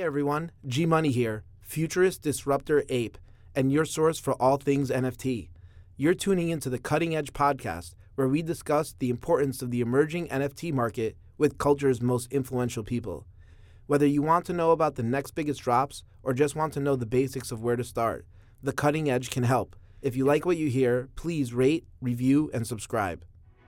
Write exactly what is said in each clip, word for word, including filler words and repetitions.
Hey everyone, G Money here, futurist disruptor ape, and your source for all things N F T. You're tuning into the Cutting Edge podcast, where we discuss the importance of the emerging N F T market with culture's most influential people. Whether you want to know about the next biggest drops or just want to know the basics of where to start, the Cutting Edge can help. If you like what you hear, please rate, review, and subscribe.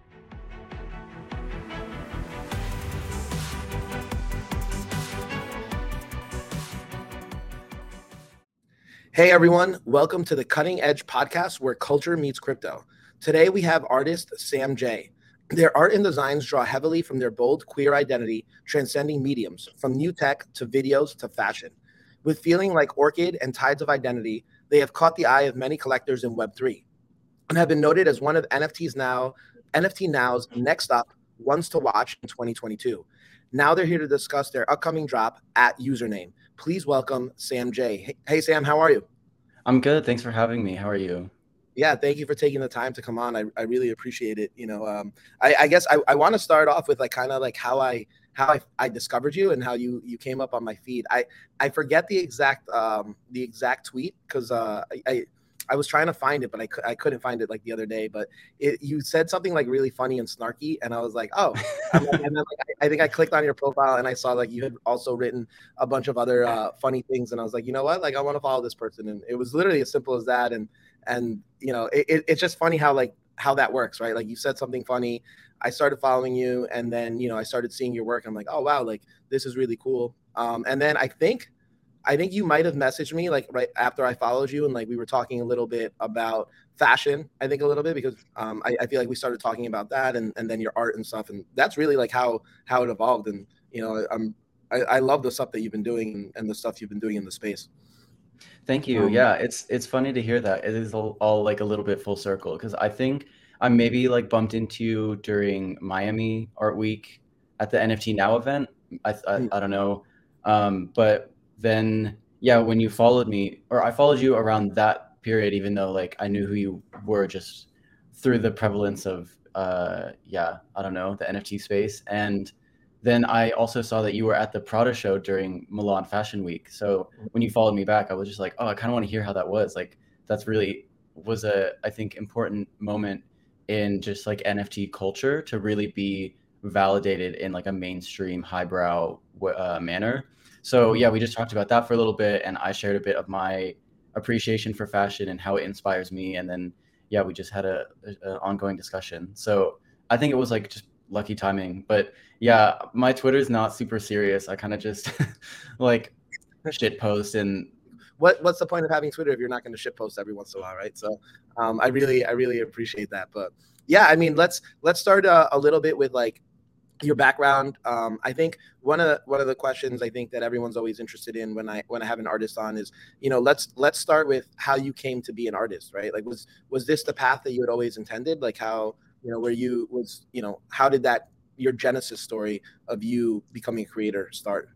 Hey everyone, welcome to the Cutting Edge podcast where culture meets crypto. Today we have artist Sam J. Their art and designs draw heavily from their bold queer identity, transcending mediums, from new tech to videos to fashion. With feeling like orchid and tides of identity, they have caught the eye of many collectors in Web three and have been noted as one of N F T's now, N F T Now's next up ones to watch in twenty twenty-two. Now they're here to discuss their upcoming drop at Username. Please welcome Sam J. Hey, hey Sam, how are you? I'm good. Thanks for having me. How are you? Yeah, thank you for taking the time to come on. I, I really appreciate it. You know, um, I, I guess I, I want to start off with like kind of like how I how I, I discovered you and how you you came up on my feed. I I forget the exact um, the exact tweet because uh, I, I I was trying to find it, but I, I couldn't find it like the other day. But it, you said something like really funny and snarky, and I was like, oh. And then, and then, like, I, I think I clicked on your profile and I saw like you had also written a bunch of other uh, funny things, and I was like, you know what, like I want to follow this person, and it was literally as simple as that. And and you know, it, it, it's just funny how like how that works, right? Like you said something funny, I started following you, and then you know I started seeing your work. I'm like, oh wow, like this is really cool. Um, and then I think. I think you might have messaged me like right after I followed you, and like we were talking a little bit about fashion. I think a little bit because um, I, I feel like we started talking about that, and, and then your art and stuff, and that's really like how how it evolved. And you know, I'm I, I love the stuff that you've been doing and, and the stuff you've been doing in the space. Thank you. Um, Yeah, it's it's funny to hear that. It is all, all like a little bit full circle because I think I maybe like bumped into you during Miami Art Week at the N F T Now event. I I, I don't know, um, but then yeah, when you followed me or I followed you around that period, even though like I knew who you were just through the prevalence of uh yeah I don't know the N F T space. And then I also saw that you were at the Prada show during Milan Fashion Week. So when you followed me back, I was just like, oh, I kind of want to hear how that was. Like, that's really was a, I think, important moment in just like N F T culture to really be validated in like a mainstream highbrow uh, manner. So yeah, we just talked about that for a little bit, and I shared a bit of my appreciation for fashion and how it inspires me. And then yeah, we just had a, a, a ongoing discussion. So I think it was like just lucky timing. But yeah, my Twitter is not super serious. I kind of just like shit post and what what's the point of having Twitter if you're not going to shit post every once in a while, right? So um, I really I really appreciate that. But yeah, I mean, let's let's start uh, a little bit with like your background. Um, I think one of the, one of the questions I think that everyone's always interested in when I when I have an artist on is, you know, let's let's start with how you came to be an artist, right? Like, was was this the path that you had always intended? Like, how you know where you was, you know, how did that your genesis story of you becoming a creator start?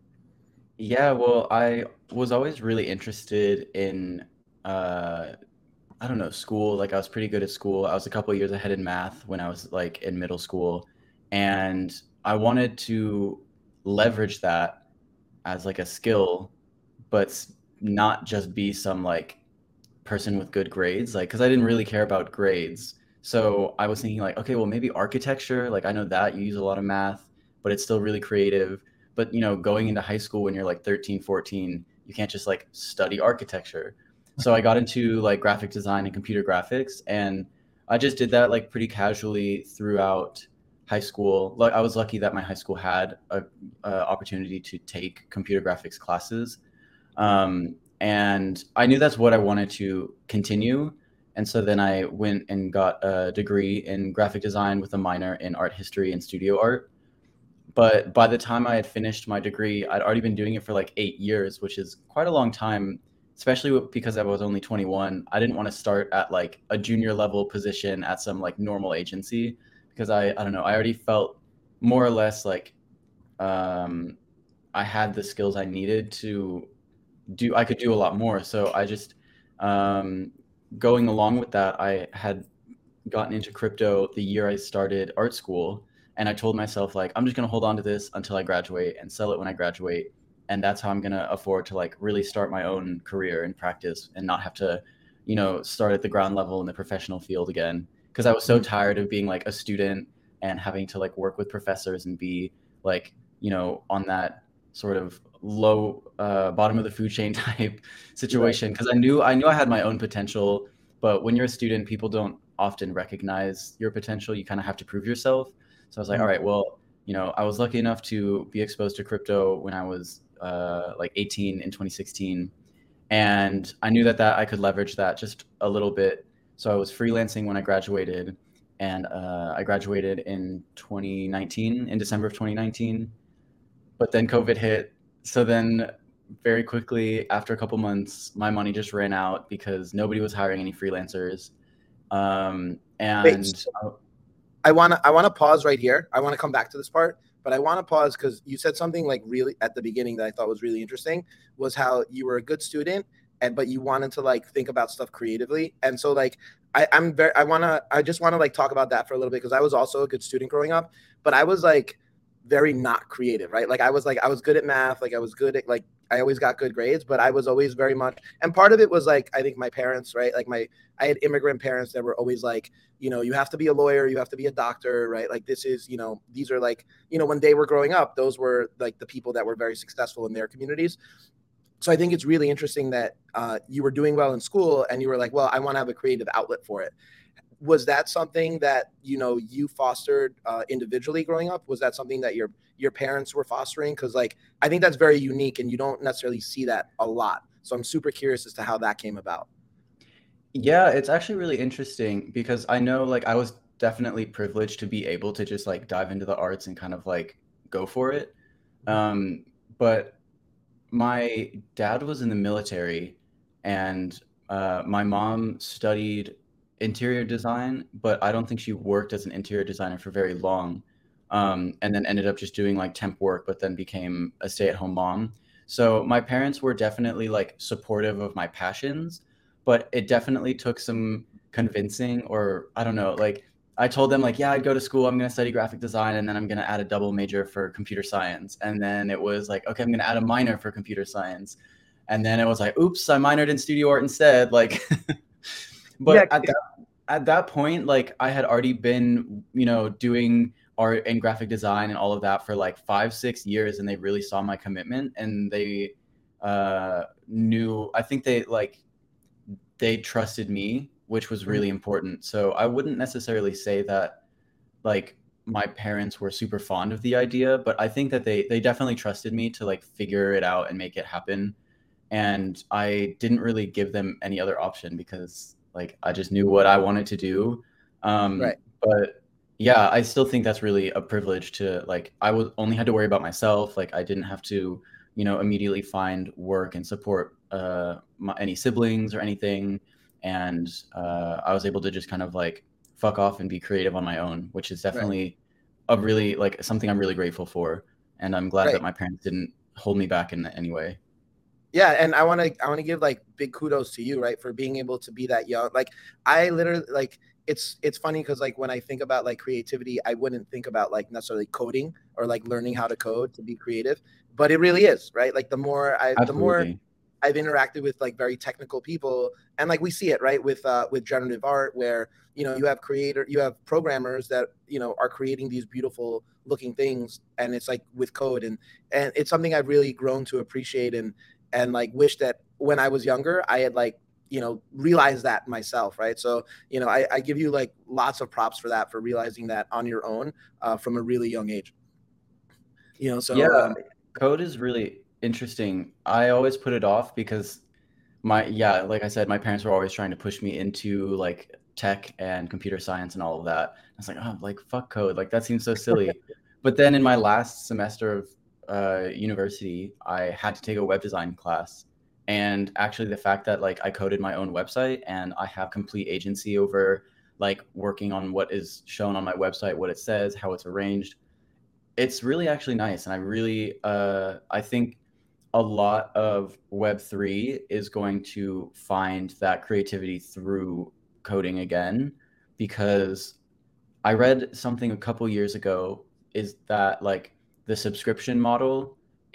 yeah, well, I was always really interested in uh I don't know, school. Like I was pretty good at school. I was a couple of years ahead in math when I was like in middle school, and I wanted to leverage that as like a skill, but s- not just be some like person with good grades, like because I didn't really care about grades. So I was thinking like, okay, well maybe architecture, like I know that you use a lot of math, but it's still really creative. But you know, going into high school when you're like thirteen, fourteen, you can't just like study architecture. So I got into like graphic design and computer graphics, and I just did that like pretty casually throughout high school. Like I was lucky that my high school had a, a opportunity to take computer graphics classes. Um, and I knew that's what I wanted to continue. And so then I went and got a degree in graphic design with a minor in art history and studio art. But by the time I had finished my degree, I'd already been doing it for like eight years, which is quite a long time, especially because I was only twenty-one. I didn't want to start at like a junior level position at some like normal agency because I, I don't know, I already felt more or less like um, I had the skills I needed to do I could do a lot more. So I just um, going along with that, I had gotten into crypto the year I started art school, and I told myself like I'm just gonna hold on to this until I graduate and sell it when I graduate. and that's how I'm going to afford to like really start my own career and practice and not have to, you know, start at the ground level in the professional field again. Because I was so tired of being like a student and having to like work with professors and be like, you know, on that sort of low uh, bottom of the food chain type Right. situation. Because I knew I knew I had my own potential, but when you're a student, people don't often recognize your potential. You kind of have to prove yourself. So I was like, all Mhm. right, well, you know, I was lucky enough to be exposed to crypto when I was uh, like eighteen in twenty sixteen, and I knew that that I could leverage that just a little bit. So I was freelancing when I graduated, and uh, I graduated in twenty nineteen, in December of twenty nineteen. But then COVID hit. So then, very quickly, after a couple months, my money just ran out because nobody was hiring any freelancers. Um, Wait, and uh, I want to I want to pause right here. I want to come back to this part, but I want to pause because you said something like really at the beginning that I thought was really interesting was how you were a good student and but you wanted to like think about stuff creatively. And so like I, I'm very I wanna I just want to like talk about that for a little bit because I was also a good student growing up, but I was like very not creative, right? Like I was like I was good at math, like I was good at like I always got good grades, but I was always very much and part of it was like I think my parents, right? Like my I had immigrant parents that were always like, you know, you have to be a lawyer, you have to be a doctor, right? Like this is, you know, these are like, you know, when they were growing up, those were like the people that were very successful in their communities. So I think it's really interesting that uh, you were doing well in school and you were like, well, I want to have a creative outlet for it. Was that something that, you know, you fostered uh, individually growing up? Was that something that your your parents were fostering? Because like I think that's very unique and you don't necessarily see that a lot. So I'm super curious as to how that came about. yeah, it's actually really interesting because I know like I was definitely privileged to be able to just like dive into the arts and kind of like go for it. Um, but my dad was in the military, and uh, my mom studied interior design, but I don't think she worked as an interior designer for very long. Um, and then ended up just doing like temp work, but then became a stay-at-home mom. So my parents were definitely like supportive of my passions, but it definitely took some convincing, or I don't know, like I told them like, yeah, I'd go to school, I'm going to study graphic design, and then I'm going to add a double major for computer science. And then it was like, okay, I'm going to add a minor for computer science. And then it was like, oops, I minored in studio art instead. Like, Yeah, but at that at that point, like I had already been, you know, doing art and graphic design and all of that for like five, six years, and they really saw my commitment, and they uh, knew. I think they like they trusted me, which was mhm, really important. So I wouldn't necessarily say that like my parents were super fond of the idea, but I think that they they definitely trusted me to like figure it out and make it happen. And I didn't really give them any other option because like I just knew what I wanted to do. Um, right, but yeah, I still think that's really a privilege to like I was only had to worry about myself. Like I didn't have to, you know, immediately find work and support uh, my, any siblings or anything. And uh, I was able to just kind of like fuck off and be creative on my own, which is right, definitely a really like something I'm really grateful for. And I'm glad that right. my parents didn't hold me back in any way. Yeah, and I want to I want to give like big kudos to you, right, for being able to be that young. Like I literally like it's it's funny because like when I think about like creativity, I wouldn't think about like necessarily coding or like learning how to code to be creative, but it really is, right? Like the more I the more Absolutely. I've interacted with like very technical people, and like we see it right with uh, with generative art, where you know you have creator, you have programmers that you know are creating these beautiful looking things, and it's like with code, and and it's something I've really grown to appreciate and and like wish that when I was younger, I had like you know realized that myself, right? So you know I, I give you like lots of props for that for realizing that on your own uh, from a really young age. You know, Yeah, so um, code is really interesting. I always put it off because my yeah, like I said, my parents were always trying to push me into like tech and computer science and all of that. I was like, oh, like fuck code, like that seems so silly. But then in my last semester of uh, university, I had to take a web design class, and actually the fact that like I coded my own website and I have complete agency over like working on what is shown on my website, what it says, how it's arranged, it's really actually nice. And I really uh, I think a lot of web three is going to find that creativity through coding again, because I read something a couple years ago is that like the subscription model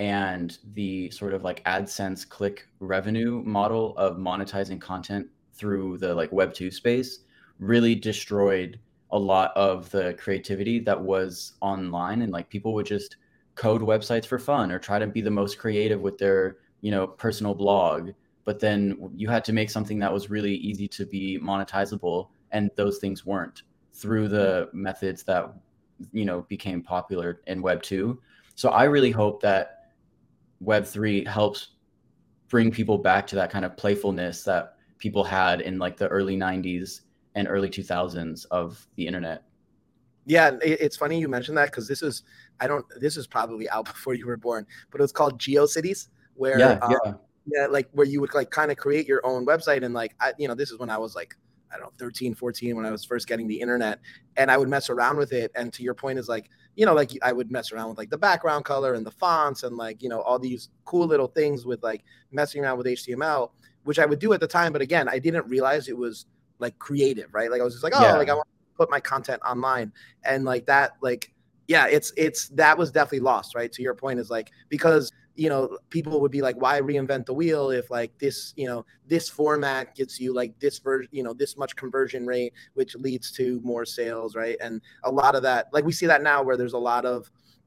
and the sort of like AdSense click revenue model of monetizing content through the like web two space really destroyed a lot of the creativity that was online. And like people would just code websites for fun or try to be the most creative with their, you know, personal blog. But then you had to make something that was really easy to be monetizable, and those things weren't through the methods that, you know, became popular in web two. So I really hope that web three helps bring people back to that kind of playfulness that people had in like the early nineties and early two thousands of the internet. Yeah, it, it's funny you mentioned that because this is I don't this is probably out before you were born, but it was called GeoCities, Yeah, where um, yeah, yeah, like where you would like kind of create your own website. And like I, you know, this is when I was like, I don't know, thirteen, fourteen, when I was first getting the internet, and I would mess around with it. And to your point is like, you know, like I would mess around with like the background color and the fonts and like, you know, all these cool little things with like messing around with H T M L, which I would do at the time. But again, I didn't realize it was like creative, right? Like I was just like, oh, like I yeah. want to put my content online. And like that, like, yeah, it's, it's, that was definitely lost, right? To your point is like, because you know, people would be like, why reinvent the wheel if like this, you know, this format gets you like this version, you know, this much conversion rate, which leads to more sales, right? And a lot of that, like we see that now where there's a lot of,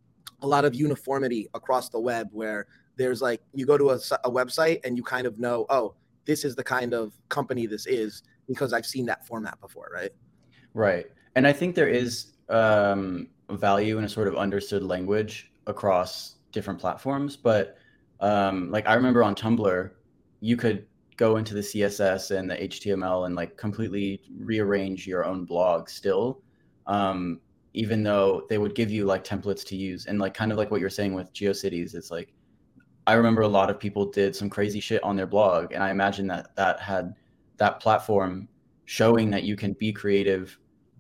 a lot of uniformity across the web where there's like, you go to a, a website and you kind of know, oh, this is the kind of company this is because I've seen that format before, right? Right. And I think there is um, value in a sort of understood language across different platforms. But um, like I remember on Tumblr, you could go into the C S S and the H T M L and like completely rearrange your own blog still, um, even though they would give you like templates to use. And like kind of like what you're saying with GeoCities, it's like I remember a lot of people did some crazy shit on their blog, and I imagine that that had that platform showing that you can be creative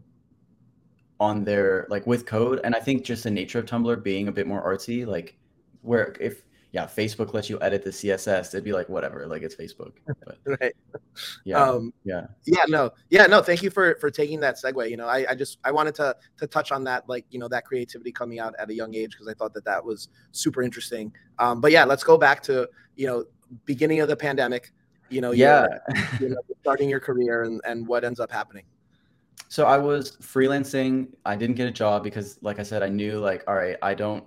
on their like with code. And I think just the nature of Tumblr being a bit more artsy, like where if yeah, Facebook lets you edit the C S S, it'd be like whatever, like it's Facebook. But Right. yeah, Um, yeah. yeah, no, yeah, no. Thank you for for taking that segue. You know, I, I just I wanted to to touch on that, like you know, that creativity coming out at a young age because I thought that that was super interesting. Um, but yeah, let's go back to you know beginning of the pandemic. You know, Yeah. you're you know starting your career and and what ends up happening. So I was freelancing. I didn't get a job because like I said, I knew like, all right, I don't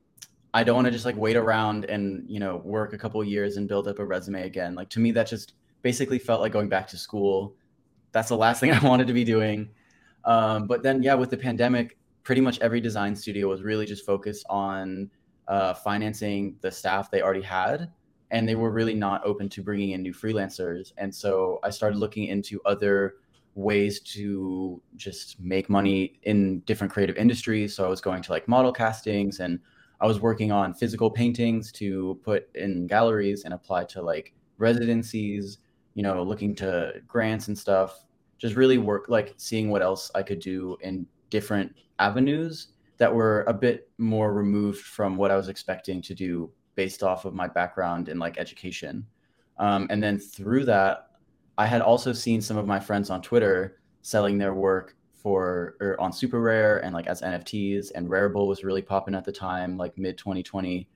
I don't want to just like wait around and, you know, work a couple of years and build up a resume again. Like to me, that just basically felt like going back to school. That's the last thing I wanted to be doing. Um, but then, yeah, with the pandemic, pretty much every design studio was really just focused on uh, financing the staff they already had. And they were really not open to bringing in new freelancers. And so I started looking into other ways to just make money in different creative industries. So I was going to like model castings, and I was working on physical paintings to put in galleries and apply to like residencies, you know, looking to grants and stuff. Just really work like seeing what else I could do in different avenues that were a bit more removed from what I was expecting to do based off of my background in like education. Um, and then through that, I had also seen some of my friends on Twitter selling their work for or on Super Rare and like as N F Ts, and Rarible was really popping at the time, like mid twenty twenty.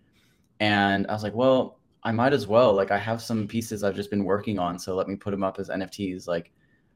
And I was like, well, I might as well. Like I have some pieces I've just been working on, so let me put them up as N F Ts. Like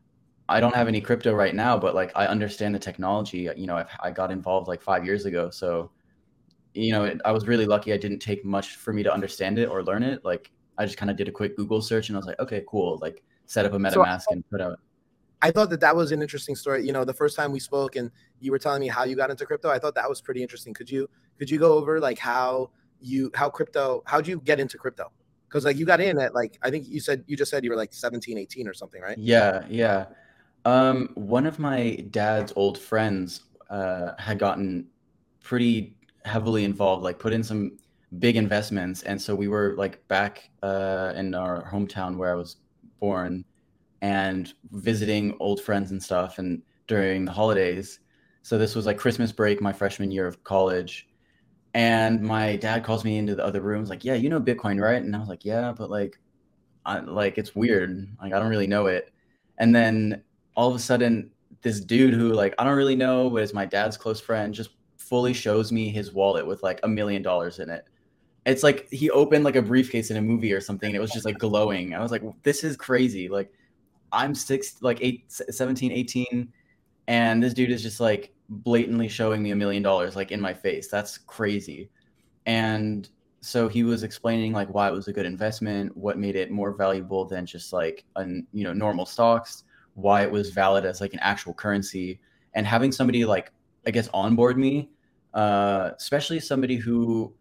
I don't have any crypto right now, but like I understand the technology. You know, I've, I got involved like five years ago, so you know, it, I was really lucky. I didn't take much for me to understand it or learn it. Like I just kind of did a quick Google search, and I was like, okay, cool. Like set up a So MetaMask and put out. I thought that that was an interesting story. You know, the first time we spoke and you were telling me how you got into crypto, I thought that was pretty interesting. Could you could you go over like how you how crypto how'd you get into crypto? Because like you got in at like I think you said you just said you were like seventeen, eighteen or something, right? Yeah, yeah. Um, one of my dad's old friends uh, had gotten pretty heavily involved, like put in some big investments, and so we were like back uh, in our hometown where I was born, and visiting old friends and stuff, and during the holidays. So this was like Christmas break, my freshman year of college, and my dad calls me into the other rooms, like, "Yeah, you know Bitcoin, right?" And I was like, "Yeah, but like, I, like it's weird, like I don't really know it." And then all of a sudden, this dude who like I don't really know, but is my dad's close friend, just fully shows me his wallet with like a million dollars in it. It's like he opened like a briefcase in a movie or something, and it was just like glowing. I was like, this is crazy. Like I'm six, like eight, seventeen, eighteen, and this dude is just like blatantly showing me a million dollars like in my face. That's crazy. And so he was explaining like why it was a good investment, what made it more valuable than just like an, you know, normal stocks, why it was valid as like an actual currency, and having somebody like, I guess, onboard me, uh, especially somebody who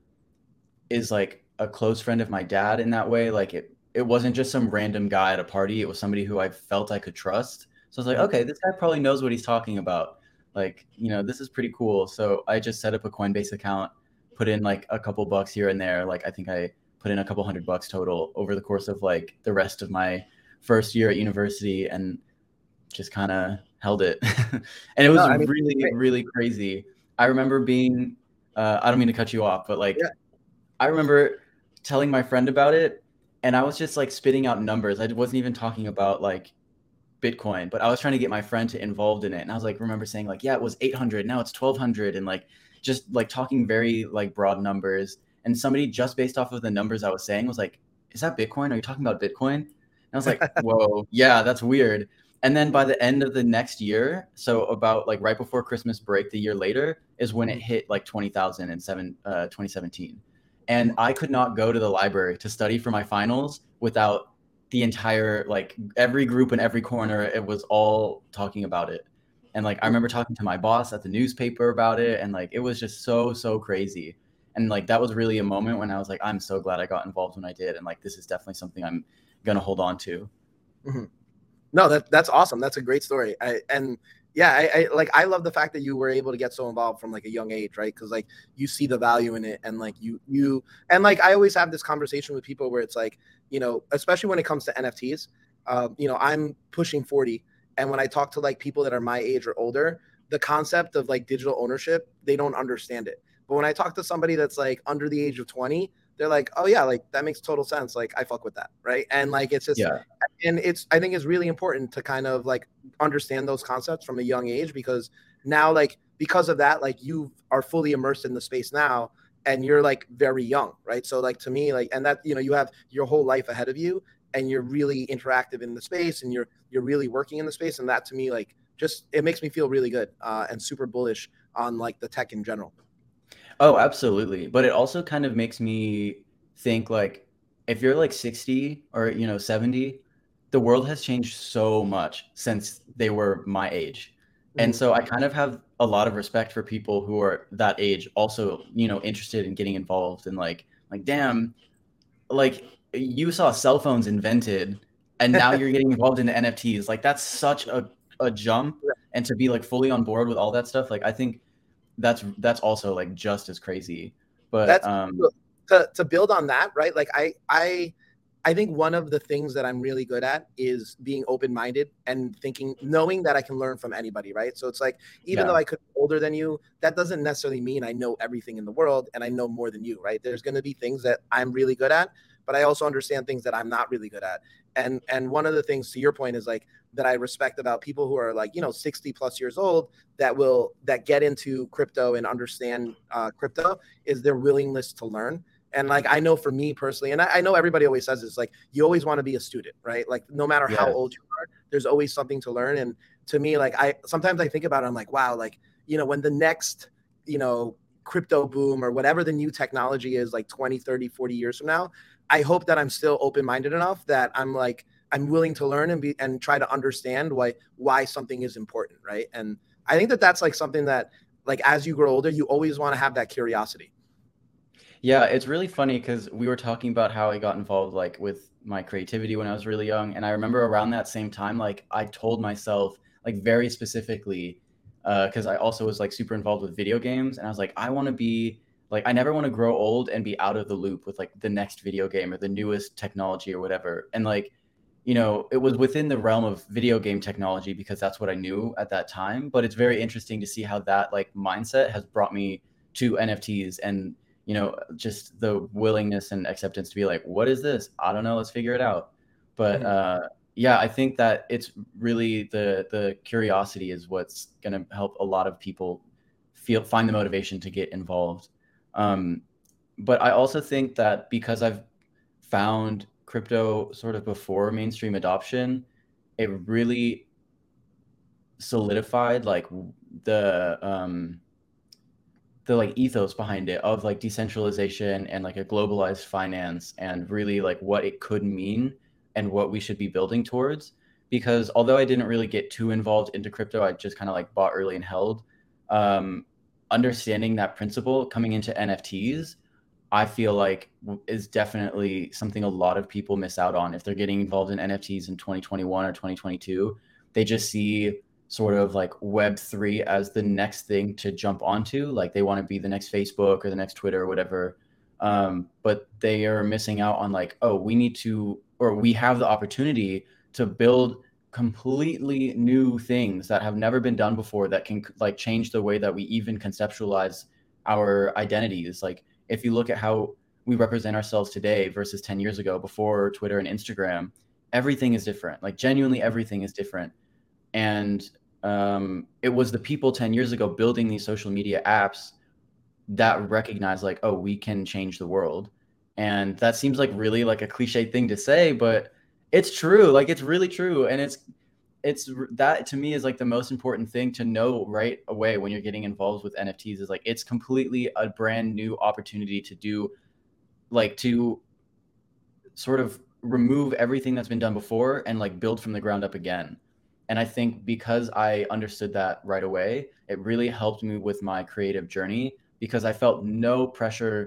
is like a close friend of my dad in that way. Like it, it wasn't just some random guy at a party. It was somebody who I felt I could trust. So I was like, Mhm. okay, this guy probably knows what he's talking about. Like, you know, this is pretty cool. So I just set up a Coinbase account, put in like a couple bucks here and there. Like I think I put in a couple hundred bucks total over the course of like the rest of my first year at university, and just kind of held it. And it No, was I mean, really, great. really crazy. I remember being, uh, I don't mean to cut you off, but like Yeah. I remember telling my friend about it, and I was just like spitting out numbers. I wasn't even talking about like Bitcoin, but I was trying to get my friend to involved in it. And I was like, remember saying like, yeah, it was eight hundred, now it's twelve hundred, and like just like talking very like broad numbers. And somebody just based off of the numbers I was saying was like, is that Bitcoin? Are you talking about Bitcoin? And I was like, whoa, yeah, that's weird. And then by the end of the next year, so about like right before Christmas break, the year later is when it hit like twenty thousand in seven, uh, twenty seventeen. And I could not go to the library to study for my finals without the entire, like every group in every corner, it was all talking about it. And like I remember talking to my boss at the newspaper about it, and like it was just so so crazy. And like that was really a moment when I was like, I'm so glad I got involved when I did, and like this is definitely something I'm gonna hold on to. Mhm. No, that that's awesome. That's a great story. I and yeah, I, I like I love the fact that you were able to get so involved from like a young age, right? Because like you see the value in it, and like you you and like I always have this conversation with people where it's like, you know, especially when it comes to N F Ts, um, you know, I'm pushing forty, and when I talk to like people that are my age or older, the concept of like digital ownership, they don't understand it. But when I talk to somebody that's like under the age of twenty, they're like, oh yeah, like that makes total sense. Like I fuck with that, right? And like it's just Yeah. and it's I think it's really important to kind of like understand those concepts from a young age, because now like because of that, like you are fully immersed in the space now, and you're like very young, right? So like to me, like, and that, you know, you have your whole life ahead of you, and you're really interactive in the space, and you're you're really working in the space, and that to me like just it makes me feel really good, uh, and super bullish on like the tech in general. Oh, absolutely. But it also kind of makes me think like if you're like sixty or, you know, seventy, the world has changed so much since they were my age. And Mhm. so I kind of have a lot of respect for people who are that age also, you know, interested in getting involved, and like like damn, like you saw cell phones invented and now you're getting involved in N F Ts. Like that's such a a jump, and to be like fully on board with all that stuff, like I think that's that's also like just as crazy. But That's um to to build on that, right? Like I I I think one of the things that I'm really good at is being open-minded and thinking, knowing that I can learn from anybody, right? So it's like even though yeah. I could be older than you, that doesn't necessarily mean I know everything in the world and I know more than you, right? There's going to be things that I'm really good at, but I also understand things that I'm not really good at. And and one of the things, to your point, is like that I respect about people who are like, you know, sixty plus years old that will that get into crypto and understand uh, crypto, is their willingness to learn. And like I know for me personally, and I, I know everybody always says this, like you always want to be a student, right? Like no matter how old Yes. you are, there's always something to learn. And to me, like I sometimes I think about it, I'm like, wow, like, you know, when the next, you know, crypto boom or whatever the new technology is, like twenty, thirty, forty years from now, I hope that I'm still open-minded enough that I'm like, I'm willing to learn and be and try to understand why why something is important, right? And I think that that's like something that like as you grow older, you always want to have that curiosity. Yeah, it's really funny because we were talking about how I got involved like with my creativity when I was really young. And I remember around that same time, like I told myself like very specifically, uh, because I also was like super involved with video games, and I was like, I want to be like I never want to grow old and be out of the loop with like the next video game or the newest technology or whatever. And like, you know, it was within the realm of video game technology because that's what I knew at that time. But it's very interesting to see how that like mindset has brought me to N F Ts, and you know, just the willingness and acceptance to be like, what is this? I don't know. Let's figure it out. But Mhm. uh, yeah, I think that it's really the the curiosity is what's going to help a lot of people feel find the motivation to get involved. Um, but I also think that because I've found crypto sort of before mainstream adoption, it really solidified like the um the like ethos behind it of like decentralization and like a globalized finance and really like what it could mean and what we should be building towards. Because although I didn't really get too involved into crypto, I just kind of like bought early and held. Um, understanding that principle coming into N F Ts, I feel like is definitely something a lot of people miss out on if they're getting involved in N F Ts in twenty twenty-one or twenty twenty-two. They just see sort of like web three as the next thing to jump onto. Like they want to be the next Facebook or the next Twitter or whatever. Um, but they are missing out on like, oh, we need to, or we have the opportunity to build completely new things that have never been done before that can like change the way that we even conceptualize our identities. Like if you look at how we represent ourselves today versus ten years ago before Twitter and Instagram, everything is different. Like genuinely everything is different. And um, it was the people ten years ago building these social media apps that recognized like, oh, we can change the world. And that seems like really like a cliche thing to say, but it's true. Like it's really true. And it's, it's that to me is like the most important thing to know right away when you're getting involved with N F Ts is like, it's completely a brand new opportunity to do like to sort of remove everything that's been done before and like build from the ground up again. And I think because I understood that right away, it really helped me with my creative journey because I felt no pressure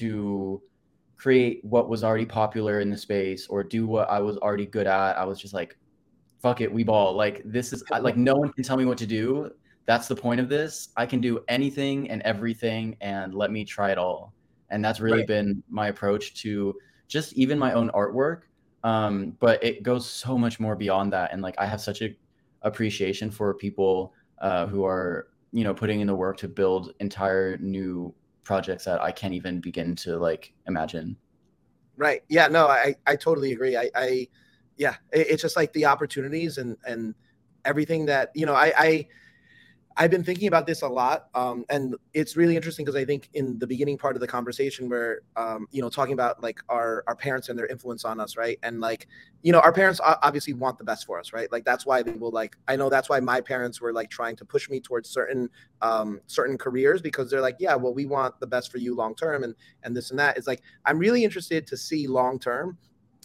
to create what was already popular in the space or do what I was already good at. I was just like, fuck it, we ball. Like this is like no one can tell me what to do. That's the point of this. I can do anything and everything and let me try it all. And that's really Right. been my approach to just even my own artwork. Um, but it goes so much more beyond that. And like I have such a appreciation for people uh, who are, you know, putting in the work to build entire new projects that I can't even begin to like imagine. Right. Yeah, no, I I totally agree. I I yeah, it, it's just like the opportunities and and everything that, you know, I I I've been thinking about this a lot, um, and it's really interesting because I think in the beginning part of the conversation, where um, you know, talking about like our our parents and their influence on us, right? And like, you know, our parents obviously want the best for us, right? Like that's why they will like. I know that's why my parents were like trying to push me towards certain um, certain careers because they're like, yeah, well, we want the best for you long term, and and this and that. It's like I'm really interested to see long term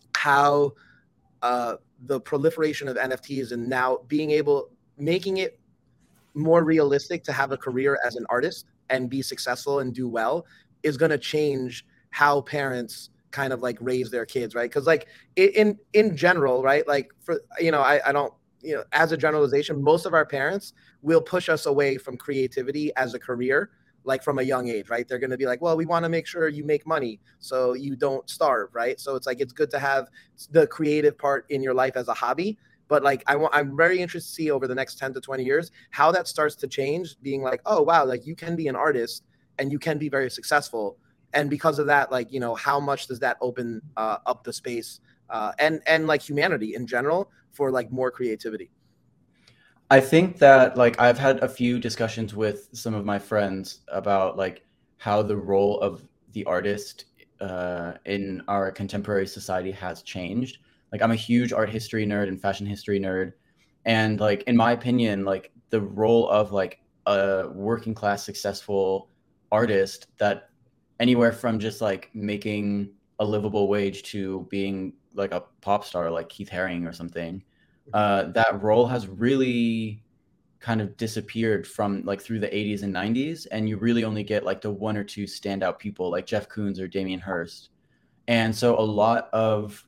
how uh, the proliferation of N F Ts and now being able making it more realistic to have a career as an artist and be successful and do well is going to change how parents kind of like raise their kids, right? Because like in in general, right, like for you know I, I don't, you know, as a generalization, most of our parents will push us away from creativity as a career, like from a young age, right? They're going to be like, well, we want to make sure you make money so you don't starve, right? So it's like it's good to have the creative part in your life as a hobby, but like I want, I'm very interested to see over the next ten to twenty years how that starts to change, being like, oh wow, like you can be an artist and you can be very successful. And because of that, like, you know, how much does that open uh, up the space uh, and and like humanity in general for like more creativity? I think that like I've had a few discussions with some of my friends about like how the role of the artist uh, in our contemporary society has changed. Like I'm a huge art history nerd and fashion history nerd, and like in my opinion, like the role of like a working class successful artist that anywhere from just like making a livable wage to being like a pop star like Keith Haring or something, uh, that role has really kind of disappeared from like through the eighties and nineties, and you really only get like the one or two standout people like Jeff Koons or Damien Hirst. And so a lot of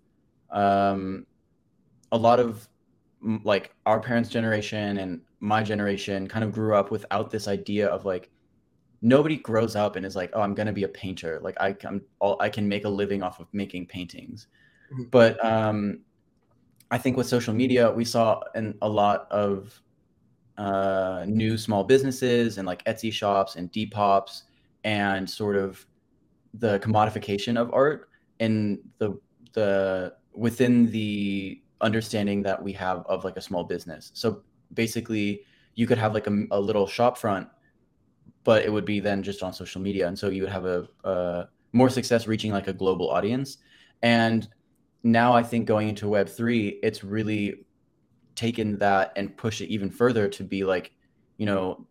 um, a lot of like our parents' generation and my generation kind of grew up without this idea of like nobody grows up and is like, oh, I'm going to be a painter. Like I can, I can make a living off of making paintings. Mhm. But um, I think with social media, we saw in a lot of uh, new small businesses and like Etsy shops and Depop's and sort of the commodification of art and the the within the understanding that we have of like a small business. So basically, you could have like a, a little shop front, but it would be then just on social media, and so you would have a, a more success reaching like a global audience. And now I think going into Web three, it's really taken that and pushed it even further to be like, you know,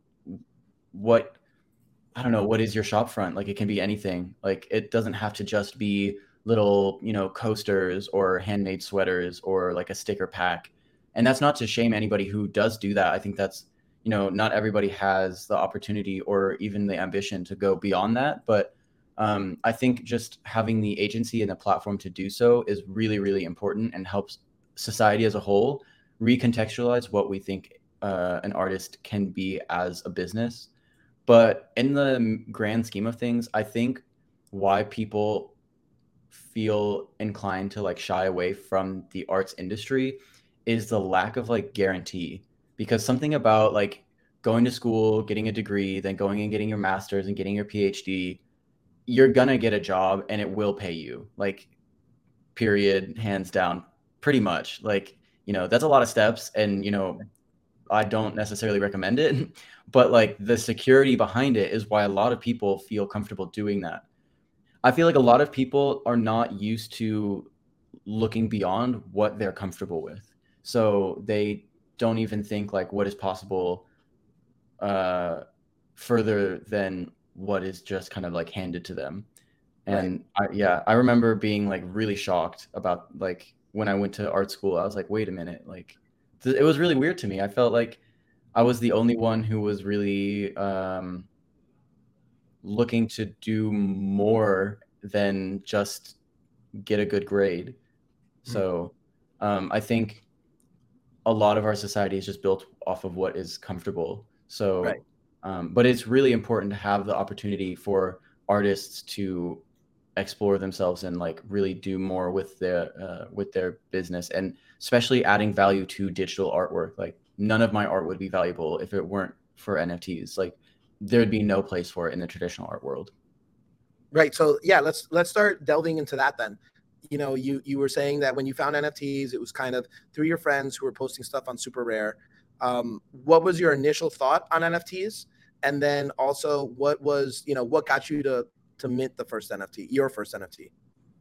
what I don't know, what is your shop front? Like it can be anything. Like it doesn't have to just be little, you know, coasters or handmade sweaters or like a sticker pack. And that's not to shame anybody who does do that. I think that's, you know, not everybody has the opportunity or even the ambition to go beyond that. But um, I think just having the agency and the platform to do so is really, really important and helps society as a whole recontextualize what we think uh, an artist can be as a business. But in the grand scheme of things, I think why people feel inclined to like shy away from the arts industry is the lack of like guarantee. Because something about like going to school, getting a degree, then going and getting your master's and getting your PhD, you're gonna get a job and it will pay you. Like, period, hands down, pretty much. Like, you know, that's a lot of steps, and you know, I don't necessarily recommend it, but like the security behind it is why a lot of people feel comfortable doing that. I feel like a lot of people are not used to looking beyond what they're comfortable with. So they don't even think like what is possible uh, further than what is just kind of like handed to them. Right. And I, yeah, I remember being like really shocked about like when I went to art school, I was like, wait a minute, like th- it was really weird to me. I felt like I was the only one who was really um, looking to do more than just get a good grade. Mhm. So um, I think a lot of our society is just built off of what is comfortable. Right. So, um, but it's really important to have the opportunity for artists to explore themselves and like really do more with their uh, with their business, and especially adding value to digital artwork. Like none of my art would be valuable if it weren't for N F Ts. Like there'd be no place for it in the traditional art world. Right. So yeah, let's let's start delving into that then. You know, you you were saying that when you found N F Ts, it was kind of through your friends who were posting stuff on Super Rare. Um, what was your initial thought on N F Ts? And then also, what was you know what got you to to mint the first N F T, your first N F T?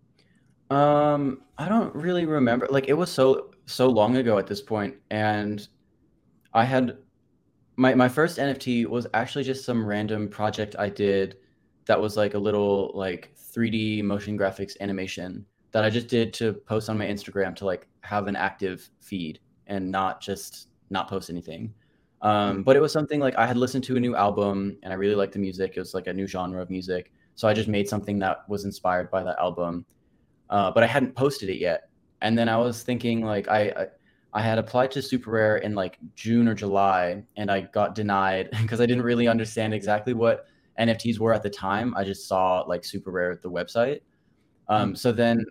Um, I don't really remember. Like it was so so long ago at this point, and I had my my first N F T was actually just some random project I did that was like a little like three D motion graphics animation that I just did to post on my Instagram to like have an active feed and not just not post anything. Um, but it was something like I had listened to a new album and I really liked the music. It was like a new genre of music. So I just made something that was inspired by that album, uh, but I hadn't posted it yet. And then I was thinking like I, I I had applied to Super Rare in like June or July, and I got denied because I didn't really understand exactly what N F Ts were at the time. I just saw like Super Rare at the website. Um, so then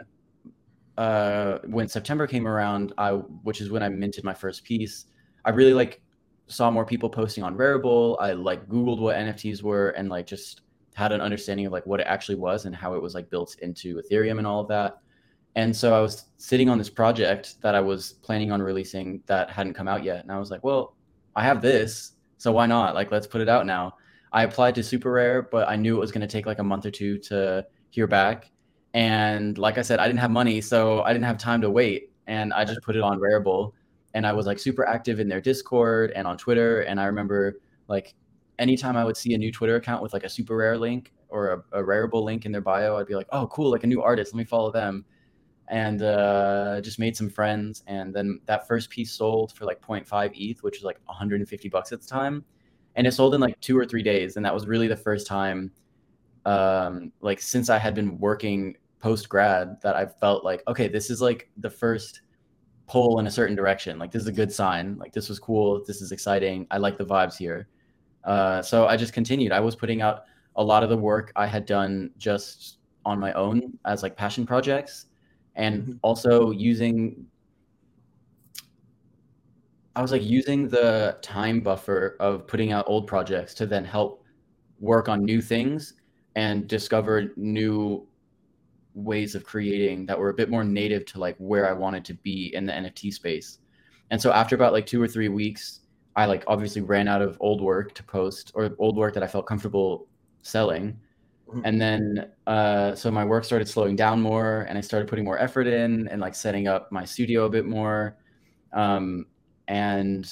uh, when September came around, I which is when I minted my first piece, I really like saw more people posting on Rarible. I like Googled what N F Ts were and like just had an understanding of like what it actually was and how it was like built into Ethereum and all of that. And so I was sitting on this project that I was planning on releasing that hadn't come out yet. And I was like, well, I have this, so why not? Like, let's put it out now. I applied to Super Rare, but I knew it was going to take like a month or two to hear back. And like I said, I didn't have money, so I didn't have time to wait. And I just put it on Rarible. And I was like super active in their Discord and on Twitter. And I remember like anytime I would see a new Twitter account with like a Super Rare link or a, a Rarible link in their bio, I'd be like, oh, cool, like a new artist. Let me follow them. And uh, just made some friends. And then that first piece sold for like zero point five E T H, which was like one hundred fifty bucks at the time. And it sold in like two or three days. And that was really the first time, um, like since I had been working post grad, that I felt like, okay, this is like the first pull in a certain direction. Like this is a good sign. Like this was cool. This is exciting. I like the vibes here. Uh, so I just continued. I was putting out a lot of the work I had done just on my own as like passion projects, and Mhm. also using I was like using the time buffer of putting out old projects to then help work on new things and discover new ways of creating that were a bit more native to like where I wanted to be in the N F T space. And so after about like two or three weeks, I like obviously ran out of old work to post or old work that I felt comfortable selling. Mhm. And then, uh, so my work started slowing down more, and I started putting more effort in and like setting up my studio a bit more. Um, and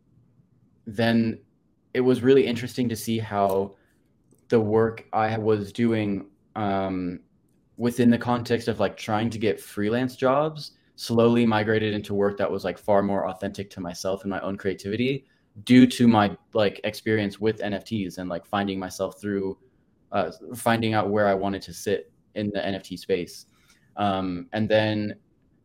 then it was really interesting to see how the work I was doing um, within the context of like trying to get freelance jobs slowly migrated into work that was like far more authentic to myself and my own creativity due to my like experience with N F Ts and like finding myself through uh, finding out where I wanted to sit in the N F T space. Um, and then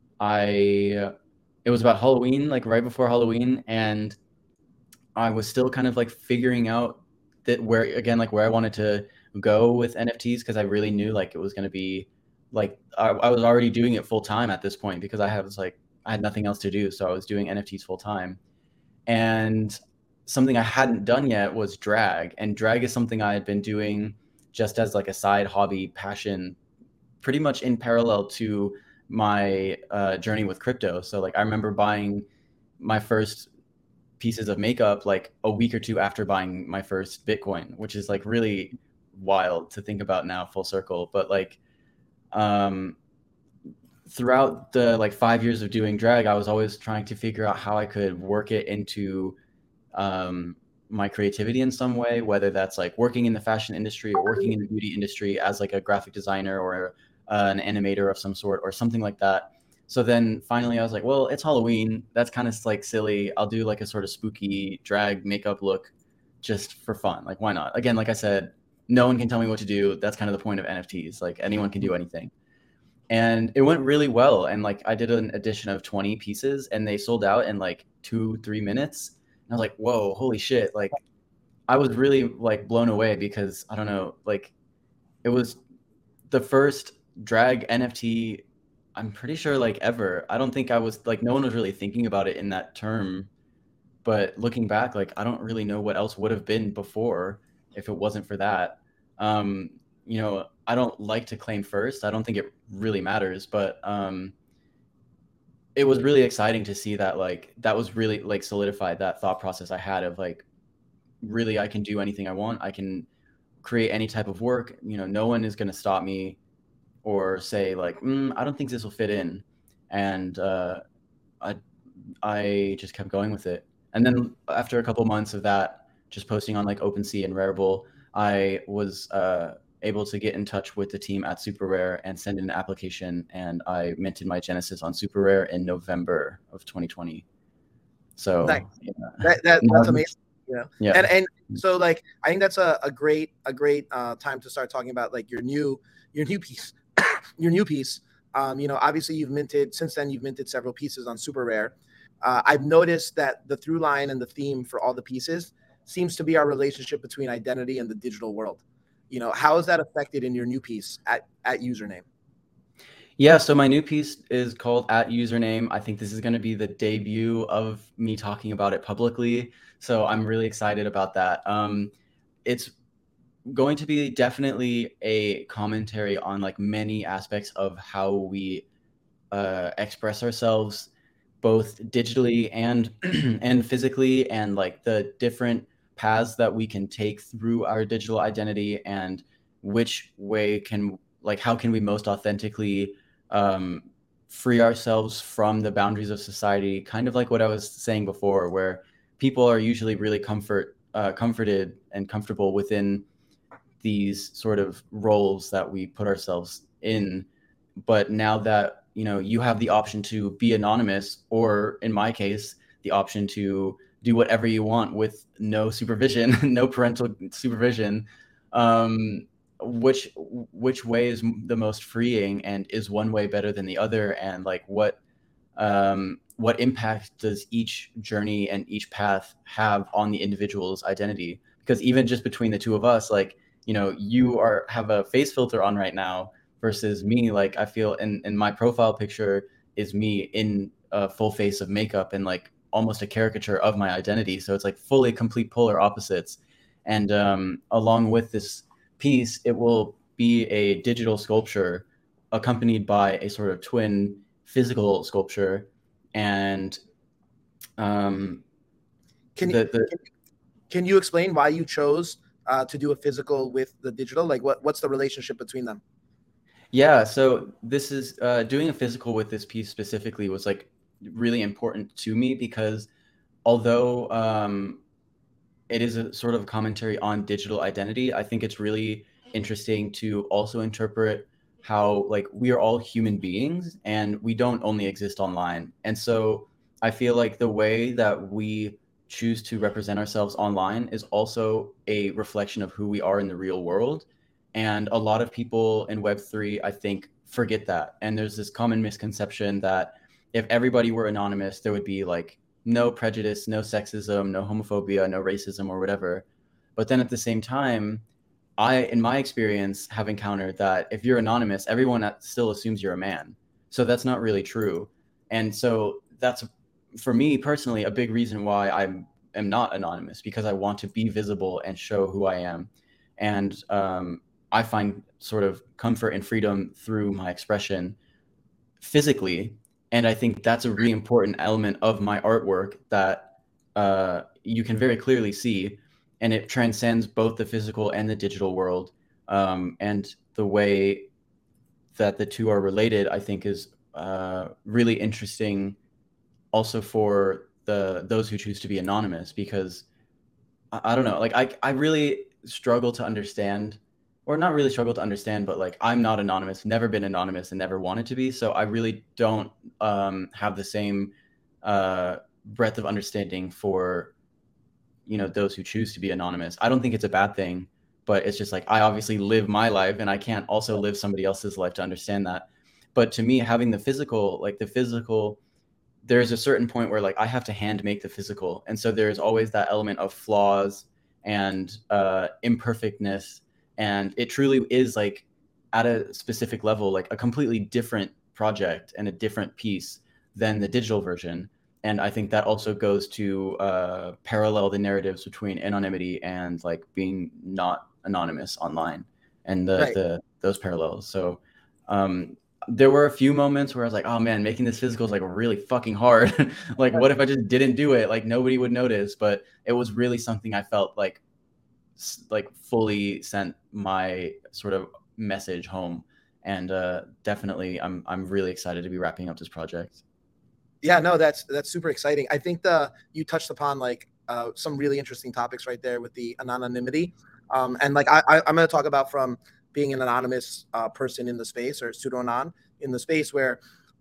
I, it was about Halloween, like right before Halloween, and I was still kind of like figuring out that where again like where I wanted to go with N F Ts because I really knew like it was going to be like I, I was already doing it full time at this point because I have like I had nothing else to do, so I was doing N F Ts full time. And something I hadn't done yet was drag, and drag is something I had been doing just as like a side hobby passion, pretty much in parallel to my uh, journey with crypto. So like I remember buying my first pieces of makeup like a week or two after buying my first Bitcoin, which is like really wild to think about now full circle. But like um, throughout the like five years of doing drag, I was always trying to figure out how I could work it into um, my creativity in some way, whether that's like working in the fashion industry or working in the beauty industry as like a graphic designer or uh, an animator of some sort or something like that. So then finally I was like, well, it's Halloween. That's kind of like silly. I'll do like a sort of spooky drag makeup look just for fun. Like, why not? Again, like I said, no one can tell me what to do. That's kind of the point of N F Ts. Like anyone can do anything. And it went really well. And like I did an edition of twenty pieces and they sold out in like two, three minutes. And I was like, whoa, holy shit. Like I was really like blown away because I don't know, like it was the first drag N F T, I'm pretty sure like ever. I don't think I was like, no one was really thinking about it in that term. But looking back, like I don't really know what else would have been before if it wasn't for that. Um, you know, I don't like to claim first. I don't think it really matters, but um, it was really exciting to see that like that was really like solidified that thought process I had of like really I can do anything I want. I can create any type of work. You know, no one is going to stop me or say like, mm, I don't think this will fit in. And uh, I I just kept going with it. And then after a couple months of that, just posting on like OpenSea and Rarible, I was uh, able to get in touch with the team at Super Rare and send in an application. And I minted my Genesis on Super Rare in November of twenty twenty. Nice. So yeah, That, that that's Now- amazing. You know, yeah. and and so like I think that's a, a great a great uh, time to start talking about like your new your new piece, your new piece. Um, you know, obviously you've minted since then. You've minted several pieces on Super Rare. Uh, I've noticed that the through line and the theme for all the pieces seems to be our relationship between identity and the digital world. You know, how is that affected in your new piece at at username? Yeah, so my new piece is called At Username. I think this is going to be the debut of me talking about it publicly. So I'm really excited about that. Um, it's going to be definitely a commentary on like many aspects of how we uh, express ourselves, both digitally and and physically, and like the different paths that we can take through our digital identity, and which way can like how can we most authentically um, free ourselves from the boundaries of society, kind of like what I was saying before, where people are usually really comfort uh, comforted and comfortable within these sort of roles that we put ourselves in. But now that, you know, you have the option to be anonymous, or in my case, the option to do whatever you want with no supervision, no parental supervision, um, which which way is the most freeing, and is one way better than the other, and like what um, what impact does each journey and each path have on the individual's identity? Because even just between the two of us, like, you know, you are have a face filter on right now versus me. Like I feel in, in my profile picture is me in a full face of makeup and like almost a caricature of my identity. So it's like fully complete polar opposites. And um, along with this piece, it will be a digital sculpture accompanied by a sort of twin physical sculpture. And um, Can you the, the can, can you explain why you chose uh, to do a physical with the digital? Like what what's the relationship between them? Yeah, so this is uh, doing a physical with this piece specifically was like really important to me because although um, it is a sort of commentary on digital identity, I think it's really interesting to also interpret how like we are all human beings and we don't only exist online. And so I feel like the way that we choose to represent ourselves online is also a reflection of who we are in the real world. And a lot of people in Web three, I think, forget that. And there's this common misconception that if everybody were anonymous, there would be like no prejudice, no sexism, no homophobia, no racism or whatever. But then at the same time, I, in my experience, have encountered that if you're anonymous, everyone still assumes you're a man. So that's not really true. And so that's, for me personally, a big reason why I am not anonymous, because I want to be visible and show who I am. And um, I find sort of comfort and freedom through my expression physically. And I think that's a really important element of my artwork that uh, you can very clearly see. And it transcends both the physical and the digital world. Um, and the way that the two are related, I think, is uh, really interesting also for the those who choose to be anonymous, because I, I don't know, like I, I really struggle to understand, or not really struggle to understand, but like I'm not anonymous, never been anonymous and never wanted to be. So I really don't um, have the same uh, breadth of understanding for, you know, those who choose to be anonymous. I don't think it's a bad thing, but it's just like, I obviously live my life and I can't also live somebody else's life to understand that. But to me, having the physical, like the physical, there's a certain point where like I have to hand make the physical. And so there's always that element of flaws and uh, imperfectness. And it truly is like at a specific level, like a completely different project and a different piece than the digital version. And I think that also goes to uh, parallel the narratives between anonymity and like being not anonymous online, and the, Right. the those parallels. So um, there were a few moments where I was like, oh man, making this physical is like really fucking hard. Like, what if I just didn't do it? Like nobody would notice, but it was really something I felt like like fully sent my sort of message home. And uh, definitely, I'm I'm really excited to be wrapping up this project. Yeah, no, that's that's super exciting. I think the you touched upon like uh, some really interesting topics right there with the anonymity, um, and like I, I, I'm going to talk about from being an anonymous uh, person in the space or pseudo anon in the space where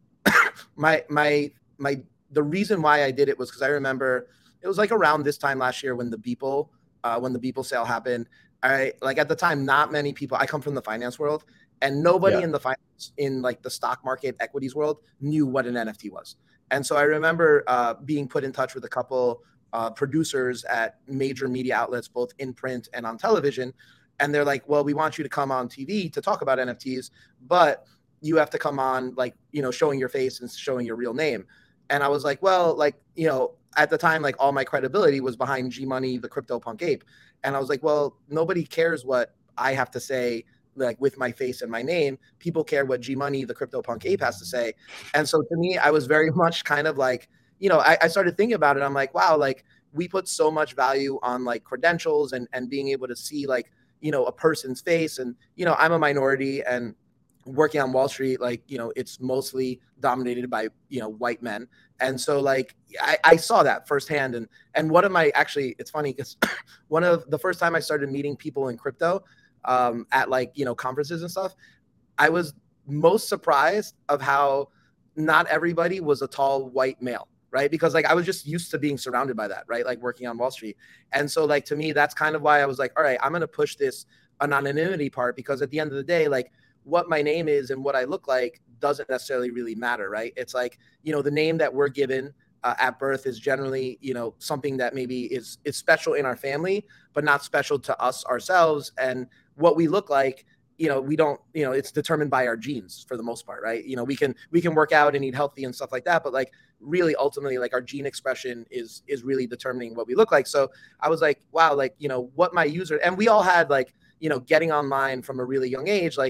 my my my the reason why I did it was because I remember it was like around this time last year when the Beeple uh, when the Beeple sale happened. I like at the time not many people. I come from the finance world, and nobody Yeah. in the finance in like the stock market equities world knew what an N F T was. And so I remember uh, being put in touch with a couple uh, producers at major media outlets, both in print and on television. And they're like, well, we want you to come on T V to talk about N F Ts, but you have to come on like, you know, showing your face and showing your real name. And I was like, well, like, you know, at the time, like all my credibility was behind G Money, the CryptoPunk ape. And I was like, well, nobody cares what I have to say like with my face and my name. People care what G Money, the CryptoPunk ape, has to say. And so to me, I was very much kind of like, you know, I, I started thinking about it. I'm like, wow, like we put so much value on like credentials and and being able to see like, you know, a person's face. And, you know, I'm a minority and working on Wall Street, like, you know, it's mostly dominated by, you know, white men. And so like I, I saw that firsthand. And and one of my actually, it's funny because one of the first time I started meeting people in crypto um, at like, you know, conferences and stuff, I was most surprised of how not everybody was a tall white male, right? Because like I was just used to being surrounded by that, right? Like working on Wall Street. And so like to me, that's kind of why I was like, all right, I'm going to push this anonymity part, because at the end of the day, like what my name is and what I look like doesn't necessarily really matter, right? It's like, you know, the name that we're given uh, at birth is generally, you know, something that maybe is is special in our family, but not special to us ourselves. And what we look like, you know, we don't, you know, it's determined by our genes for the most part, right? You know, we can we can work out and eat healthy and stuff like that, but like really ultimately like our gene expression is is really determining what we look like. So I was like, wow, like, you know, what my user, and we all had like, you know, getting online from a really young age, like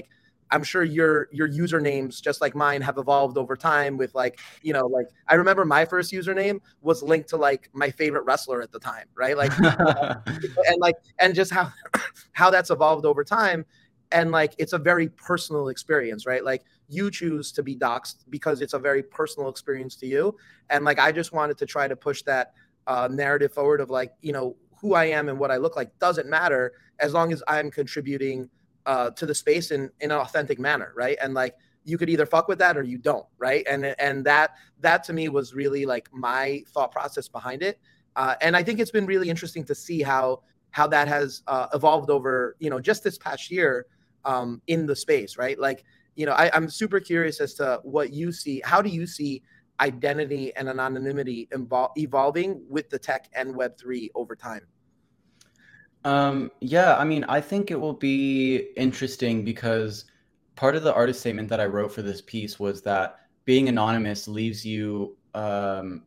I'm sure your your usernames, just like mine, have evolved over time with like, you know, like I remember my first username was linked to like my favorite wrestler at the time, right? Like, and like, and just how how that's evolved over time. And like, it's a very personal experience, right? Like, you choose to be doxxed because it's a very personal experience to you. And like, I just wanted to try to push that uh, narrative forward of like, you know, who I am and what I look like doesn't matter as long as I'm contributing uh, to the space in, in an authentic manner, right? And like, you could either fuck with that or you don't, right? And and that that to me was really like my thought process behind it. Uh, and I think it's been really interesting to see how how that has uh, evolved over, you know, just this past year um, in the space, right? Like, you know, I, I'm super curious as to what you see. How do you see identity and anonymity evol- evolving with the tech and Web three over time? Um, yeah, I mean, I think it will be interesting because part of the artist statement that I wrote for this piece was that being anonymous leaves you um,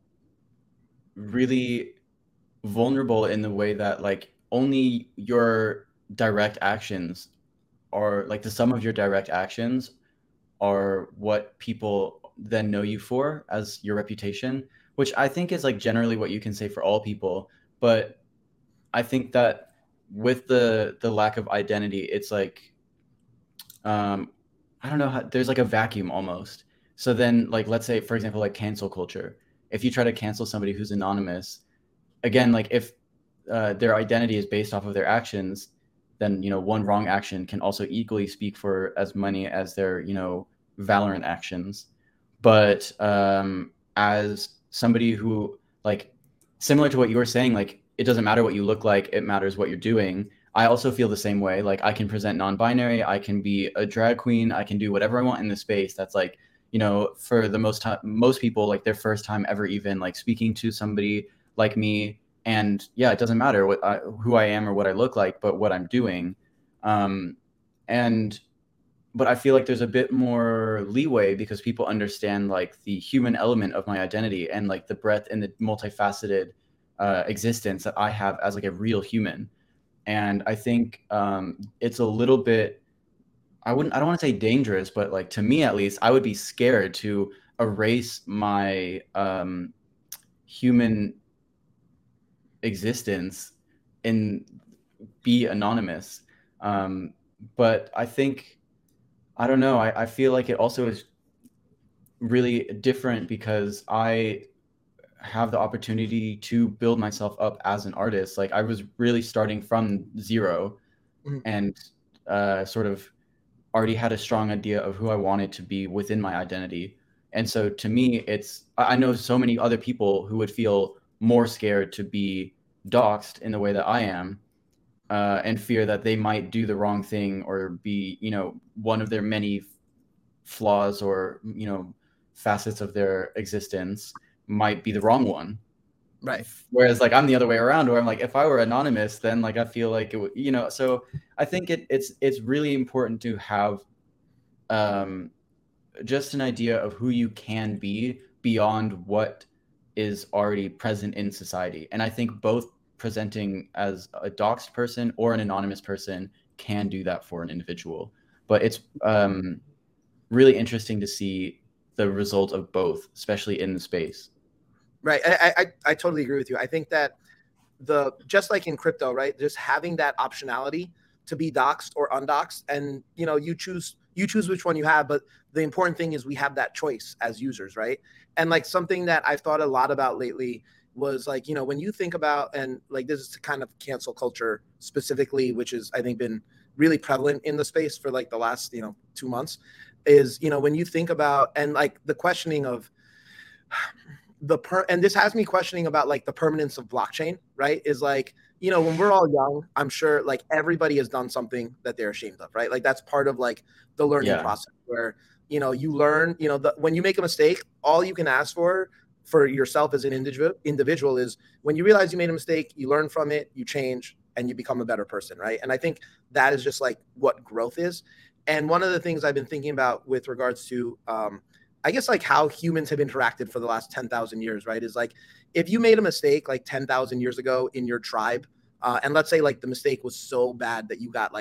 really vulnerable in the way that like only your direct actions or like the sum of your direct actions are what people then know you for as your reputation, which I think is like generally what you can say for all people. But I think that with the the lack of identity, it's like um, I don't know how there's like a vacuum almost. So then, like, let's say, for example, like cancel culture. If you try to cancel somebody who's anonymous, again, like if uh, their identity is based off of their actions, then you know one wrong action can also equally speak for as many as their you know valorant actions. But um, as somebody who like similar to what you were saying, like it doesn't matter what you look like, it matters what you're doing. I also feel the same way. Like I can present non-binary, I can be a drag queen, I can do whatever I want in the space. That's like, you know, for the most time, most people like their first time ever even like speaking to somebody like me. And yeah, it doesn't matter what I, who I am or what I look like, but what I'm doing. Um, and but I feel like there's a bit more leeway because people understand like the human element of my identity and like the breadth and the multifaceted uh, existence that I have as like a real human. And I think um, it's a little bit, I wouldn't, I don't want to say dangerous, but like to me at least, I would be scared to erase my um, human existence and be anonymous. Um, but I think, I don't know, I, I feel like it also is really different because I have the opportunity to build myself up as an artist. Like I was really starting from zero Mhm. and uh, sort of already had a strong idea of who I wanted to be within my identity. And so to me, it's, I know so many other people who would feel more scared to be doxxed in the way that I am uh, and fear that they might do the wrong thing or be, you know, one of their many flaws or, you know, facets of their existence might be the wrong one. Right. Whereas like I'm the other way around where I'm like, if I were anonymous, then like I feel like it would, you know, so I think it, it's, it's really important to have um, just an idea of who you can be beyond what is already present in society. And I think both presenting as a doxed person or an anonymous person can do that for an individual. But it's um, really interesting to see the result of both, especially in the space. Right. I, I I totally agree with you. I think that the just like in crypto, right? Just having that optionality to be doxed or undoxed, and you know, you choose you choose which one you have. But the important thing is we have that choice as users, right? And like something that I've thought a lot about lately was like, you know, when you think about and like this is kind of cancel culture specifically, which is I think been really prevalent in the space for like the last, you know, two months, is you know, when you think about and like the questioning of the per and this has me questioning about like the permanence of blockchain, right? Is like, you know, when we're all young, I'm sure like everybody has done something that they're ashamed of, right? Like that's part of like the learning Yeah. process where, you know, you learn, you know, the, when you make a mistake, all you can ask for for yourself as an individual individual is when you realize you made a mistake, you learn from it, you change and you become a better person, right? And I think that is just like what growth is. And one of the things I've been thinking about with regards to um, I guess like how humans have interacted for the last ten thousand years, right? Is like if you made a mistake like ten thousand years ago in your tribe, uh, and let's say like the mistake was so bad that you got like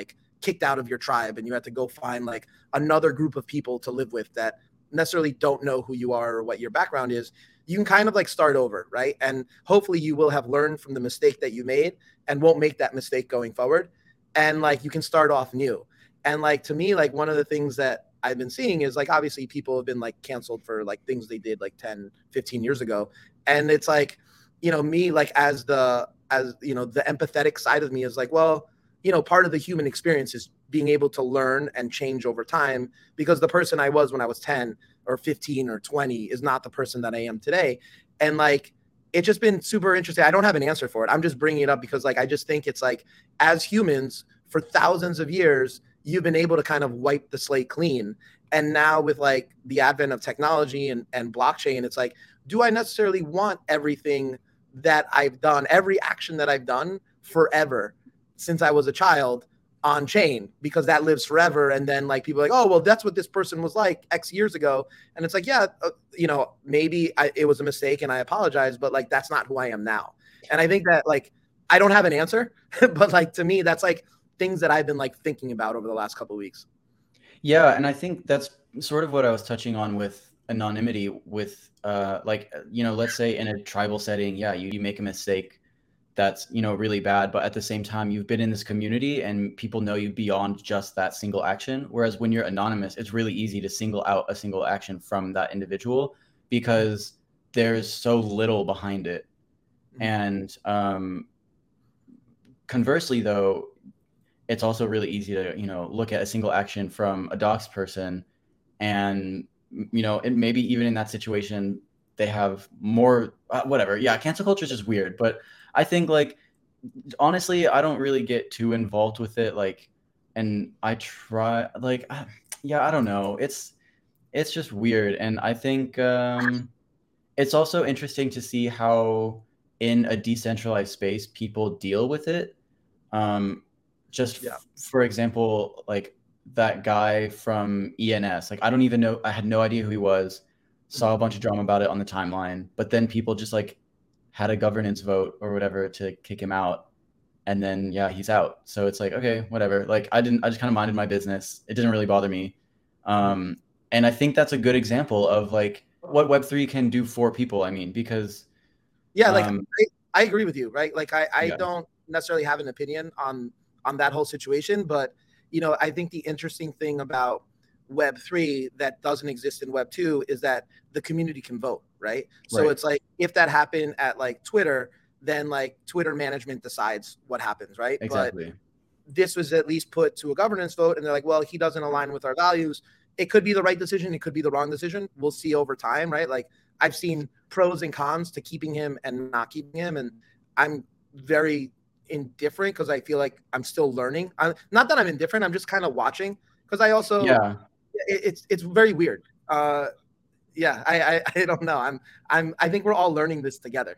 kicked out of your tribe and you had to go find like another group of people to live with that necessarily don't know who you are or what your background is, you can kind of like start over, right? And hopefully you will have learned from the mistake that you made and won't make that mistake going forward. And like you can start off new. And like to me, like one of the things that I've been seeing is like obviously people have been like canceled for like things they did like ten, fifteen years ago. And it's like, you know, me like as the as you know, the empathetic side of me is like, well, you know, part of the human experience is being able to learn and change over time, because the person I was when I was ten or fifteen or twenty is not the person that I am today. And like, it's just been super interesting. I don't have an answer for it. I'm just bringing it up because like, I just think it's like, as humans for thousands of years, you've been able to kind of wipe the slate clean. And now with like the advent of technology and, and blockchain, it's like, do I necessarily want everything that I've done, every action that I've done forever since I was a child on chain, because that lives forever? And then like people are like, oh, well, that's what this person was like X years ago. And it's like, yeah, uh, you know, maybe I, it was a mistake and I apologize, but like, that's not who I am now. And I think that like, I don't have an answer, but like, to me, that's like things that I've been like thinking about over the last couple of weeks. Yeah. And I think that's sort of what I was touching on with anonymity with, uh, like, you know, let's say in a tribal setting, yeah, you, you make a mistake that's, you know, really bad, but at the same time, you've been in this community and people know you beyond just that single action. Whereas when you're anonymous, it's really easy to single out a single action from that individual because there's so little behind it. And um, conversely, though, it's also really easy to, you know, look at a single action from a doxed person and, you know, and maybe even in that situation, they have more, uh, whatever. Yeah, cancel culture is just weird, but I think like, honestly, I don't really get too involved with it. Like, and I try like, yeah, I don't know. It's, it's just weird. And I think um, it's also interesting to see how in a decentralized space, people deal with it. Um, just Yeah. f- for example, like that guy from E N S, like, I don't even know. I had no idea who he was, saw a bunch of drama about it on the timeline, but then people just like had a governance vote or whatever to kick him out. And then, yeah, he's out. So it's like, okay, whatever. Like I didn't, I just kind of minded my business. It didn't really bother me. Um, and I think that's a good example of like what Web three can do for people. I mean, because Yeah, like um, I, I agree with you, right? Like I, I yeah, don't necessarily have an opinion on on that whole situation, but you know, I think the interesting thing about Web three that doesn't exist in Web two is that the community can vote, right? So right. it's like if that happened at like Twitter, then like Twitter management decides what happens, right? Exactly. But this was at least put to a governance vote, and they're like, well, he doesn't align with our values. It could be the right decision, it could be the wrong decision. We'll see over time, right? Like I've seen pros and cons to keeping him and not keeping him, and I'm very indifferent because I feel like I'm still learning. I'm, not that I'm indifferent, I'm just kind of watching because I also Yeah. it, it's it's very weird. Uh, yeah, I, I I don't know. I'm I'm I think we're all learning this together.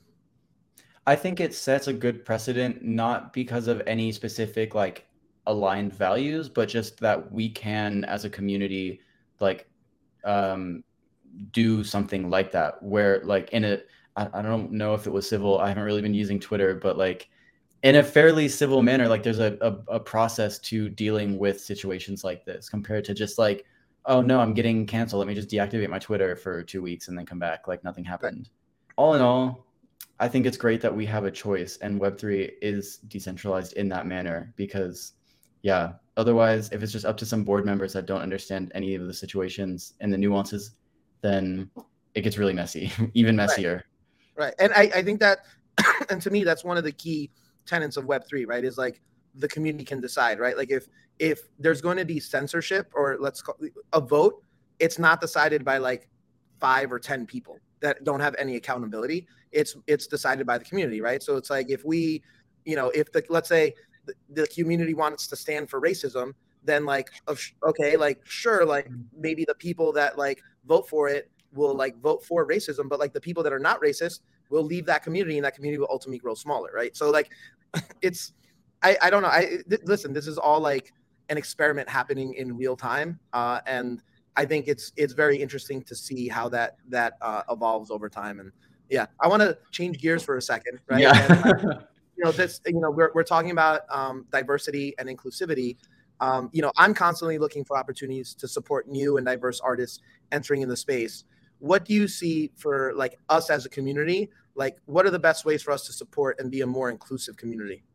I think it sets a good precedent, not because of any specific like aligned values, but just that we can, as a community, like um, do something like that. Where like in a, I, I don't know if it was civil. I haven't really been using Twitter, but like in a fairly civil manner, like there's a, a, a process to dealing with situations like this compared to just like, oh no, I'm getting canceled. Let me just deactivate my Twitter for two weeks and then come back like nothing happened. All in all, I think it's great that we have a choice and Web three is decentralized in that manner because, yeah, otherwise, if it's just up to some board members that don't understand any of the situations and the nuances, then it gets really messy, even messier. Right. right. And I, I think that, and to me, that's one of the key tenets of Web three, right? Is like the community can decide, right? Like if if there's going to be censorship or let's call a vote, it's not decided by like five or ten people that don't have any accountability. It's it's decided by the community, right? So it's like if we, you know, if the let's say the, the community wants to stand for racism, then like okay, like sure, like maybe the people that like vote for it will like vote for racism, but like the people that are not racist will leave that community, and that community will ultimately grow smaller, right? So like it's I I don't know. I th- listen, this is all like an experiment happening in real time, uh, and I think it's it's very interesting to see how that that uh, evolves over time. And yeah, I want to change gears for a second, right? Yeah. And, uh, you know, this, you know, we're we're talking about um, diversity and inclusivity. um, you know, I'm constantly looking for opportunities to support new and diverse artists entering in the space. What do you see for like us as a community? Like, what are the best ways for us to support and be a more inclusive community?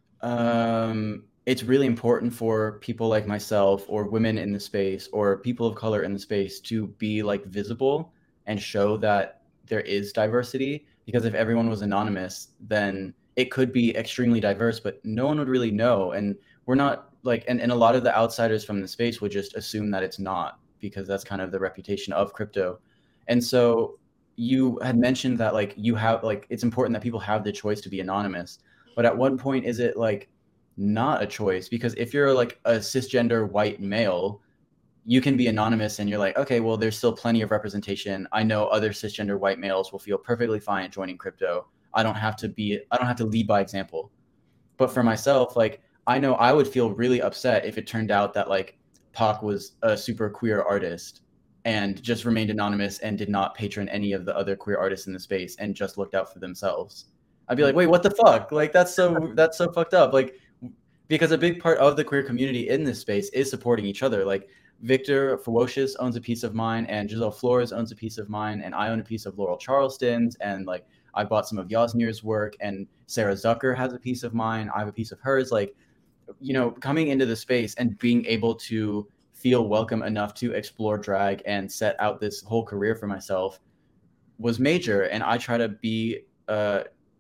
Um, it's really important for people like myself or women in the space or people of color in the space to be like visible and show that there is diversity, because if everyone was anonymous, then it could be extremely diverse, but no one would really know. And we're not like, and, and a lot of the outsiders from the space would just assume that it's not, because that's kind of the reputation of crypto. And so you had mentioned that like you have like it's important that people have the choice to be anonymous, but at what point is it like not a choice? Because if you're like a cisgender white male, you can be anonymous and you're like, okay, well, there's still plenty of representation. I know other cisgender white males will feel perfectly fine joining crypto. I don't have to be, I don't have to lead by example. But for myself, like, I know I would feel really upset if it turned out that like Pac was a super queer artist and just remained anonymous and did not patron any of the other queer artists in the space and just looked out for themselves. I'd be like, wait, what the fuck? Like, that's so, that's so fucked up. Like, because a big part of the queer community in this space is supporting each other. Like, Victor Ferocious owns a piece of mine, and Giselle Flores owns a piece of mine, and I own a piece of Laurel Charleston's, and like I bought some of Yasnir's work, and Sarah Zucker has a piece of mine. I have a piece of hers. Like, you know, coming into the space and being able to feel welcome enough to explore drag and set out this whole career for myself was major. And I try to be, uh,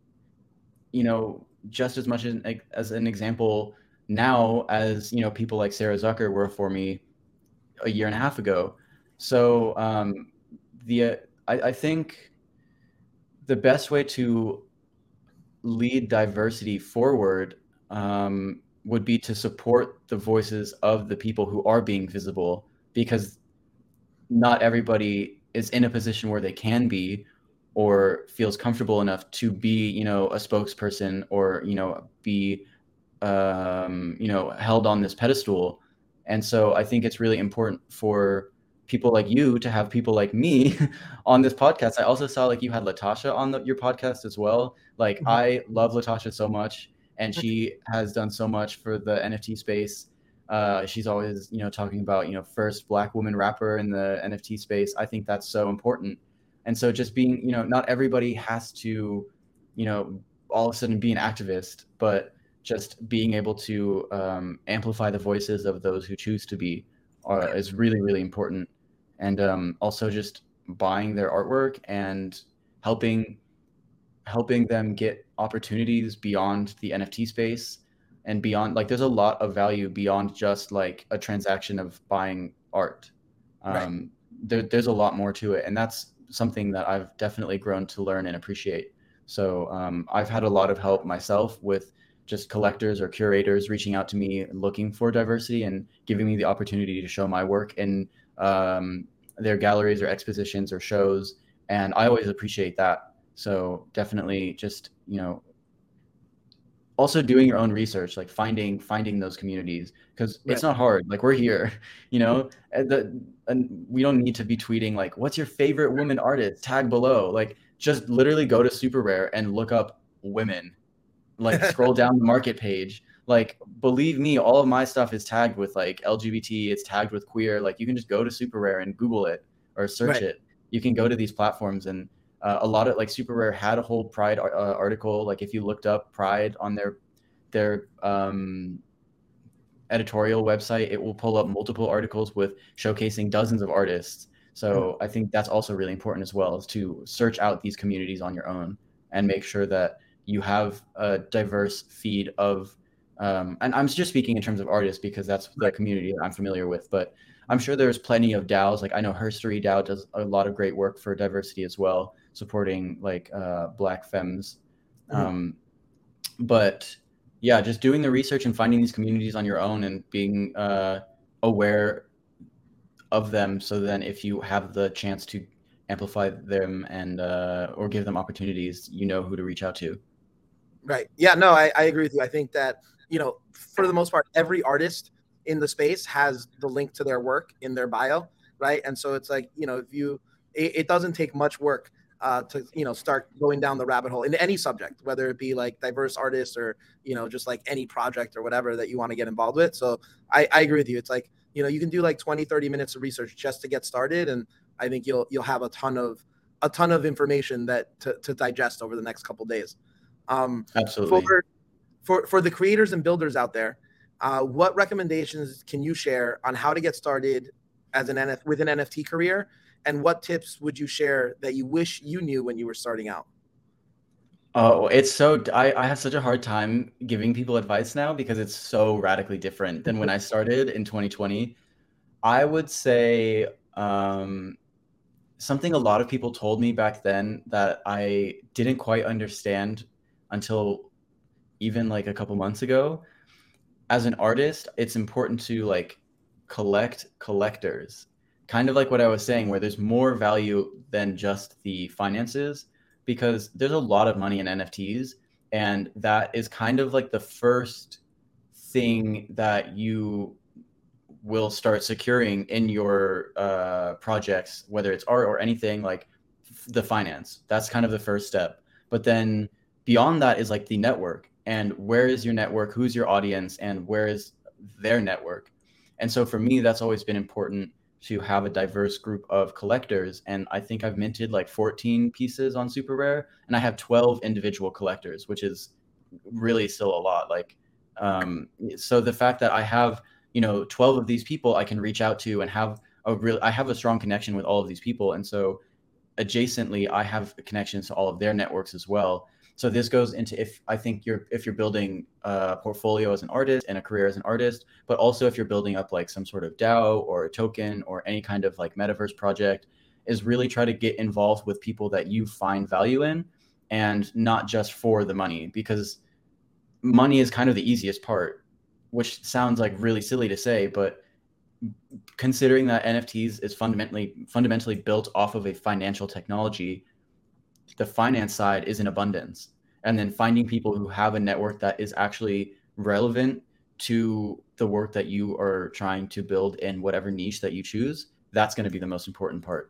you know, just as much as, as an example now as, you know, people like Sarah Zucker were for me a year and a half ago. So um, the uh, I, I think the best way to lead diversity forward um, would be to support the voices of the people who are being visible, because not everybody is in a position where they can be or feels comfortable enough to be, you know, a spokesperson or, you know, be, um, you know, held on this pedestal. And so I think it's really important for people like you to have people like me on this podcast. I also saw like you had Latasha on the, your podcast as well. Like, mm-hmm. I love Latasha so much, and she has done so much for the N F T space. Uh, she's always, you know, talking about, you know, first Black woman rapper in the N F T space. I think that's so important. And so just being, you know, not everybody has to, you know, all of a sudden be an activist, but just being able to um, amplify the voices of those who choose to be uh, is really, really important. And um, also just buying their artwork and helping helping them get opportunities beyond the N F T space and beyond. Like, there's a lot of value beyond just like a transaction of buying art. Um, right. there, there's a lot more to it. And that's something that I've definitely grown to learn and appreciate. So um, I've had a lot of help myself with just collectors or curators reaching out to me looking for diversity and giving me the opportunity to show my work in um, their galleries or expositions or shows. And I always appreciate that. So definitely just, you know, also doing your own research, like finding finding those communities, because right. It's not hard. Like, we're here, you know, and, the, and we don't need to be tweeting like, what's your favorite woman artist? Tag below. Like, just literally go to Super Rare and look up women. Like, scroll down the market page. Like, believe me, all of my stuff is tagged with like L G B T. It's tagged with queer. Like, you can just go to Super Rare and Google it or search right. it. You can go to these platforms, and uh, a lot of like Super Rare had a whole Pride uh, article. Like, if you looked up Pride on their their um, editorial website, it will pull up multiple articles with showcasing dozens of artists. So I think that's also really important as well, is to search out these communities on your own and make sure that you have a diverse feed of, um, and I'm just speaking in terms of artists because that's the community that I'm familiar with, but I'm sure there's plenty of DAOs. Like, I know Herstory DAO does a lot of great work for diversity as well, supporting like uh, Black femmes. Mm-hmm. Um, but yeah, just doing the research and finding these communities on your own and being uh, aware of them. So then if you have the chance to amplify them and uh, or give them opportunities, you know who to reach out to. Right. Yeah, no, I, I agree with you. I think that, you know, for the most part, every artist in the space has the link to their work in their bio. Right. And so it's like, you know, if you, it, it doesn't take much work uh, to you know start going down the rabbit hole in any subject, whether it be like diverse artists or you know just like any project or whatever that you want to get involved with. So I, I agree with you. It's like you know you can do like twenty, thirty minutes of research just to get started, and I think you'll you'll have a ton of a ton of information that to, to digest over the next couple of days. Um, for Absolutely. for for the creators and builders out there, uh, what recommendations can you share on how to get started as an N F with an N F T career, and what tips would you share that you wish you knew when you were starting out? Oh, it's so I, I have such a hard time giving people advice now because it's so radically different than when I started in twenty twenty. I would say um, something a lot of people told me back then that I didn't quite understand until even like a couple months ago. As an artist, it's important to like collect collectors. Kind of like what I was saying, where there's more value than just the finances, because there's a lot of money in N F Ts, and that is kind of like the first thing that you will start securing in your uh, projects, whether it's art or anything, like the finance. That's kind of the first step. But then beyond that is like the network, and where is your network, who's your audience, and where is their network. And so for me, that's always been important to have a diverse group of collectors. And I think I've minted like fourteen pieces on Super Rare, and I have twelve individual collectors, which is really still a lot. Like, um, so the fact that I have, you know, twelve of these people I can reach out to and have a real, I have a strong connection with all of these people. And so adjacently, I have connections to all of their networks as well. So this goes into, if I think you're if you're building a portfolio as an artist and a career as an artist, but also if you're building up like some sort of DAO or a token or any kind of like metaverse project, is really try to get involved with people that you find value in, and not just for the money, because money is kind of the easiest part, which sounds like really silly to say, but considering that N F Ts is fundamentally fundamentally built off of a financial technology, the finance side is in abundance. And then finding people who have a network that is actually relevant to the work that you are trying to build in whatever niche that you choose, that's going to be the most important part.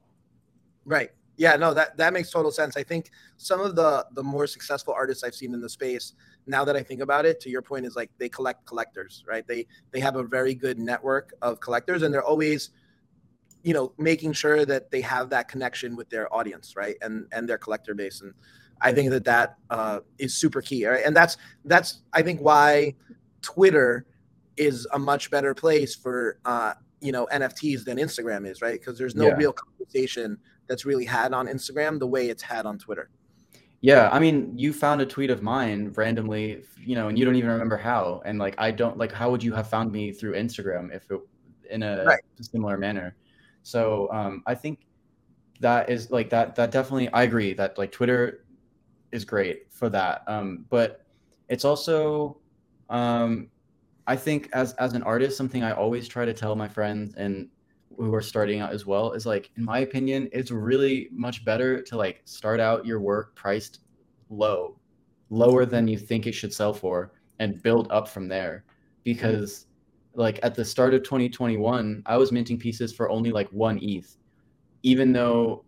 Right. Yeah, no, that, that makes total sense. I think some of the the more successful artists I've seen in the space, now that I think about it, to your point, is like they collect collectors, right? They they have a very good network of collectors, and they're always, you know, making sure that they have that connection with their audience, right? And and their collector base. And I think that that uh, is super key, right? And that's that's I think why Twitter is a much better place for uh, you know N F Ts than Instagram is, right? Because there's no Yeah. real conversation that's really had on Instagram the way it's had on Twitter. Yeah, I mean, you found a tweet of mine randomly, you know, and you don't even remember how. And like, I don't like, how would you have found me through Instagram if it in a Right. similar manner? So um, I think that is like that. That definitely, I agree that like Twitter is great for that. Um, but it's also, um, I think as as an artist, something I always try to tell my friends and who are starting out as well is like, in my opinion, it's really much better to like start out your work priced low, lower than you think it should sell for, and build up from there. Because like at the start of twenty twenty-one, I was minting pieces for only like one E T H, even though,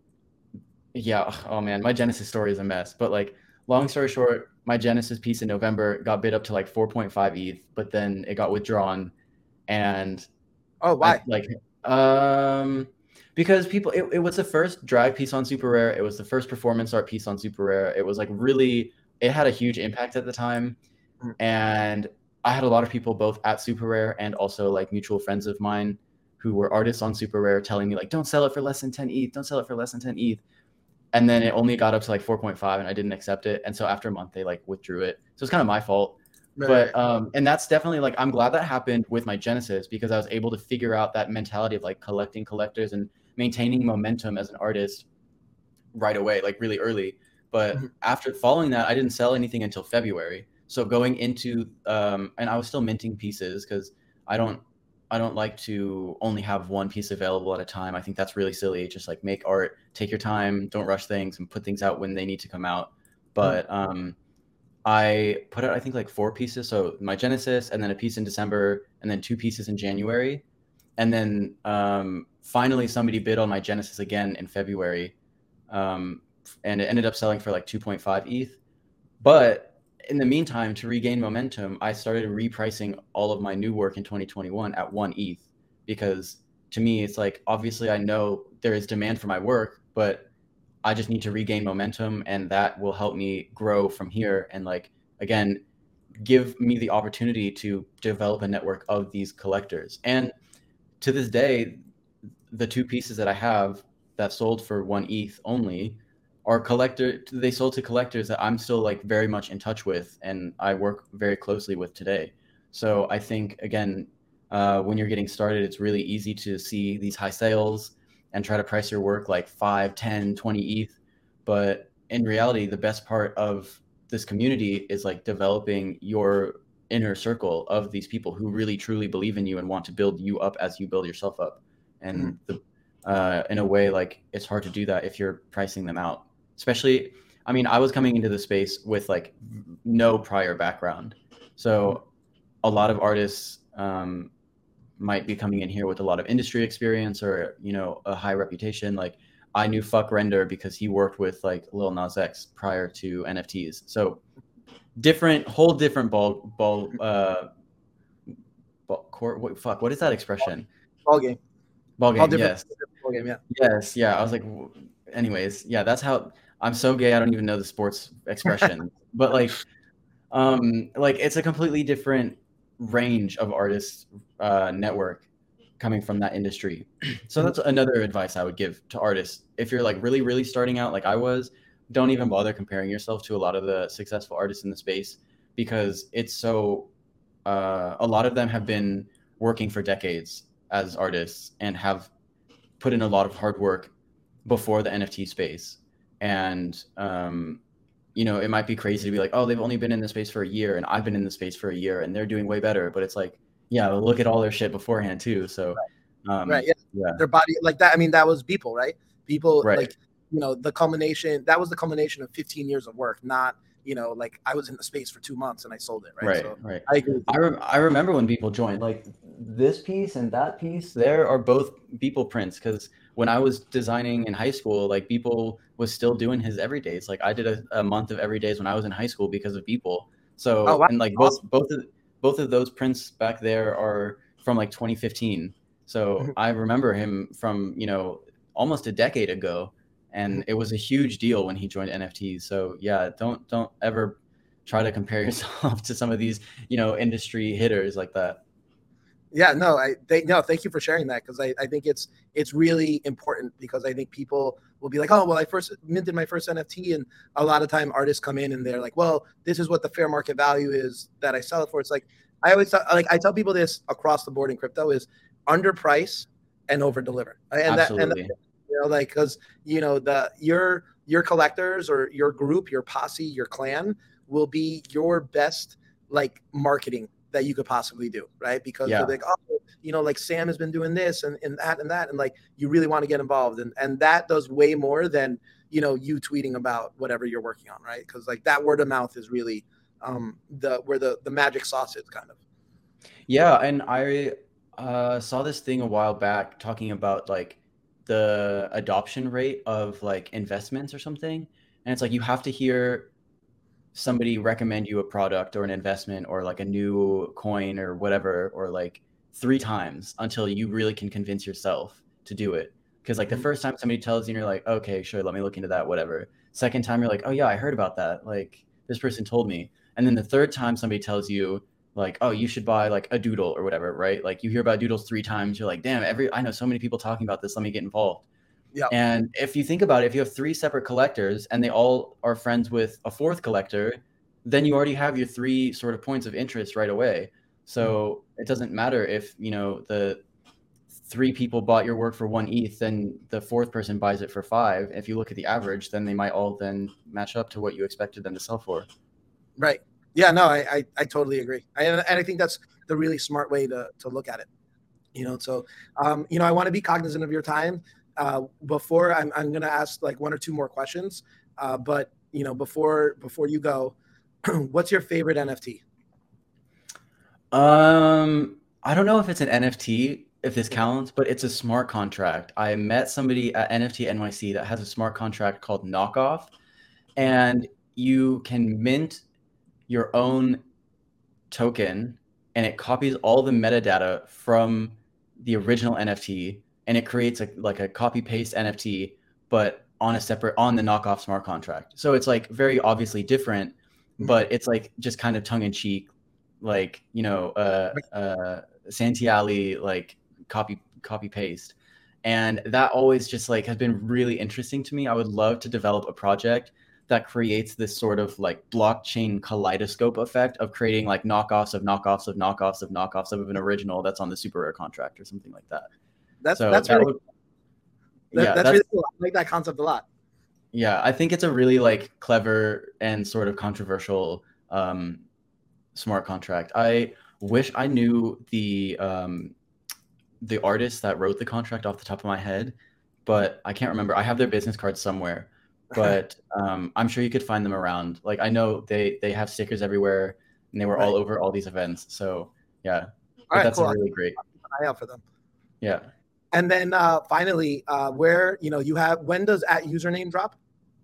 yeah, oh man, my Genesis story is a mess. But like, long story short, my Genesis piece in November got bid up to like four point five E T H, but then it got withdrawn. And Oh, I why? like, um, because people, it, it was the first drag piece on Super Rare. It was the first performance art piece on Super Rare. It was like really, it had a huge impact at the time. Mhm. And I had a lot of people both at Super Rare and also like mutual friends of mine who were artists on Super Rare telling me like, don't sell it for less than ten E T H, don't sell it for less than ten E T H. And then it only got up to like four point five, and I didn't accept it. And so after a month, they like withdrew it. So it's kind of my fault. Right. But um, and that's definitely like, I'm glad that happened with my Genesis, because I was able to figure out that mentality of like collecting collectors and maintaining momentum as an artist right away, like really early. But Mhm. after following that, I didn't sell anything until February. So going into um, and I was still minting pieces because I don't I don't like to only have one piece available at a time. I think that's really silly. Just like make art, take your time, don't rush things, and put things out when they need to come out. Mhm. But um, I put out I think like four pieces. So my Genesis, and then a piece in December, and then two pieces in January, and then um, finally somebody bid on my Genesis again in February. um, and it ended up selling for like two point five E T H. But in the meantime, to regain momentum, I started repricing all of my new work in twenty twenty-one at one E T H, because to me, it's like, obviously I know there is demand for my work, but I just need to regain momentum, and that will help me grow from here. And like, again, give me the opportunity to develop a network of these collectors. And to this day, the two pieces that I have that sold for one E T H only are collector. They sold to collectors that I'm still like very much in touch with, and I work very closely with today. So I think, again, uh, when you're getting started, it's really easy to see these high sales and try to price your work like five, ten, twenty E T H. But in reality, the best part of this community is like developing your inner circle of these people who really truly believe in you and want to build you up as you build yourself up. And the, uh, in a way, like, it's hard to do that if you're pricing them out. Especially, I mean, I was coming into the space with like no prior background. So a lot of artists um, might be coming in here with a lot of industry experience or, you know, a high reputation. Like, I knew Fuck Render because he worked with like Lil Nas X prior to N F Ts. So different, whole different ball, ball, uh, ball court. What, fuck, what is that expression? Ball game. Ball game. Yes. Ball game. Yeah. Yes. Yeah. I was like, anyways, yeah, that's how I'm so gay. I don't even know the sports expression, but like, um, like it's a completely different range of artists, uh, network coming from that industry. So that's another advice I would give to artists. If you're like really, really starting out, like I was, don't even bother comparing yourself to a lot of the successful artists in the space, because it's so, uh, a lot of them have been working for decades as artists and have put in a lot of hard work before the N F T space. And, um, you know, it might be crazy to be like, oh, they've only been in the space for a year and I've been in the space for a year and they're doing way better. But it's like, yeah, look at all their shit beforehand too. So, um, right. Yeah. yeah. Their body like that. I mean, that was Beeple, right? Beeple, Right. like, you know, the culmination, that was the culmination of fifteen years of work, not, you know, like I was in the space for two months and I sold it. Right. Right. So right. I agree. I, re- I remember when people joined, like this piece and that piece, there are both Beeple prints. Cause when I was designing in high school, like Beeple was still doing his everydays. Like I did a, a month of everydays when I was in high school because of Beeple. So, Oh, wow. and like both, both of, both of those prints back there are from like twenty fifteen. So I remember him from, you know, almost a decade ago, and it was a huge deal when he joined N F Ts. So yeah, don't, don't ever try to compare yourself to some of these, you know, industry hitters like that. Yeah, no, I they no, thank you for sharing that, because I, I think it's it's really important, because I think people will be like, oh, well, I first minted my first N F T, and a lot of time artists come in and they're like, well, this is what the fair market value is that I sell it for. It's like I always tell, like I tell people this across the board in crypto is underprice and over deliver, and Absolutely. that and you know, like, because you know the your your collectors or your group, your posse, your clan will be your best like marketing that you could possibly do, right? Because Yeah. they're like, oh, you know, like Sam has been doing this and, and that and that, and like you really want to get involved, and and that does way more than, you know, you tweeting about whatever you're working on, right? Because like that word of mouth is really um, the where the the magic sauce is, kind of. Yeah, and I uh, saw this thing a while back talking about like the adoption rate of like investments or something, and it's like you have to hear somebody recommend you a product or an investment or like a new coin or whatever, or like three times until you really can convince yourself to do it. Because like the first time somebody tells you and you're like, okay, sure, let me look into that, whatever. Second time you're like, oh yeah, I heard about that, like this person told me. And then the third time somebody tells you like, oh, you should buy like a doodle or whatever, right? Like you hear about doodles three times, you're like, damn, every I know so many people talking about this, let me get involved. Yeah. And if you think about it, if you have three separate collectors and they all are friends with a fourth collector, then you already have your three sort of points of interest right away. So it doesn't matter if, you know, the three people bought your work for one E T H, then the fourth person buys it for five. If you look at the average, then they might all then match up to what you expected them to sell for. Right. Yeah, no, I, I, I totally agree. I, and I think that's the really smart way to, to look at it. You know, so, um, you know, I want to be cognizant of your time. Uh, before I'm, I'm going to ask like one or two more questions. Uh, but, you know, before, before you go, what's your favorite N F T? Um, I don't know if it's an N F T. if this counts, but it's a smart contract. I met somebody at N F T N Y C that has a smart contract called Knockoff, and you can mint your own token, and it copies all the metadata from the original N F T, and it creates a like a copy paste N F T, but on a separate on the Knockoff smart contract. So it's like very obviously different, but it's like just kind of tongue in cheek, like, you know, uh, uh, Santee Alley, like copy copy paste. And that always just like has been really interesting to me. I would love to develop a project that creates this sort of like blockchain kaleidoscope effect of creating like knockoffs of knockoffs of knockoffs of knockoffs of an original that's on the super rare contract or something like that. That's so that's that really would, that, yeah, that's, that's really cool. I like that concept a lot. yeah, I think it's a really like clever and sort of controversial um, smart contract. I wish I knew the um, the artist that wrote the contract off the top of my head, but I can't remember. I have their business card somewhere, but um, I'm sure you could find them around. Like I know they they have stickers everywhere, and they were Right. all over all these events. So yeah, All but right, that's cool. a really great. I'll keep an eye out for them. Yeah. And then uh, finally, uh, where you know you have when does at username drop?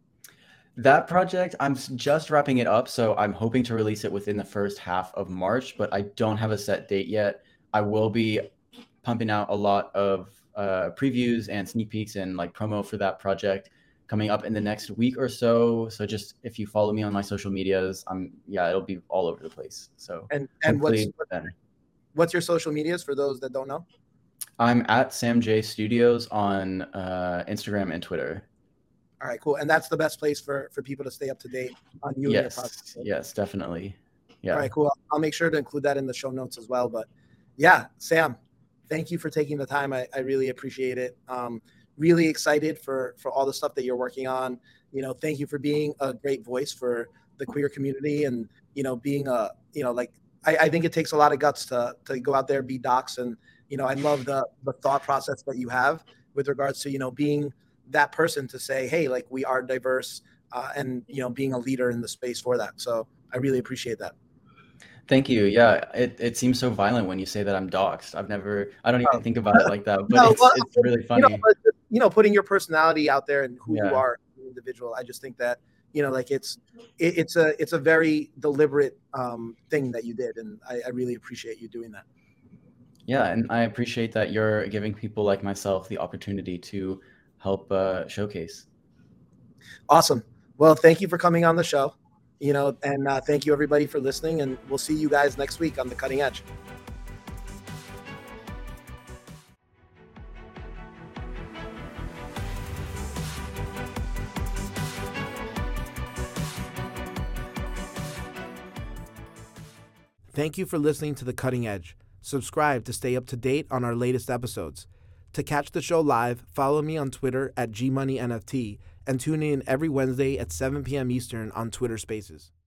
That project, I'm just wrapping it up, so I'm hoping to release it within the first half of March, but I don't have a set date yet. I will be pumping out a lot of uh, previews and sneak peeks and like promo for that project coming up in the next week or so. So just if you follow me on my social medias, I'm yeah, it'll be all over the place. So and and what's then. what's your social medias for those that don't know? I'm at Sam J Studios on uh, Instagram and Twitter. All right, cool. And that's the best place for, for people to stay up to date on you yes, and your project. Yes, definitely. Yeah. All right, cool. I'll make sure to include that in the show notes as well. But yeah, Sam, thank you for taking the time. I, I really appreciate it. Um, really excited for, for all the stuff that you're working on. You know, thank you for being a great voice for the queer community and, you know, being a, you know, like, I, I think it takes a lot of guts to, to go out there, be docs. And, you know, I love the, the thought process that you have with regards to, you know, being that person to say, hey, like we are diverse uh, and, you know, being a leader in the space for that. So I really appreciate that. Thank you. Yeah, it, it seems so violent when you say that I'm doxxed. I've never, I don't even Oh. think about it like that, but no, it's, well, it's really funny. You know, but, you know, putting your personality out there and who Yeah. you are as an individual, I just think that, you know, like it's, it, it's a, it's a very deliberate um, thing that you did. And I, I really appreciate you doing that. Yeah. And I appreciate that you're giving people like myself the opportunity to help uh, showcase. Awesome. Well, thank you for coming on the show, you know, and uh, thank you everybody for listening, and we'll see you guys next week on The Cutting Edge. Thank you for listening to The Cutting Edge. Subscribe to stay up to date on our latest episodes. To catch the show live, follow me on Twitter at G Money N F T and tune in every Wednesday at seven p.m. Eastern on Twitter Spaces.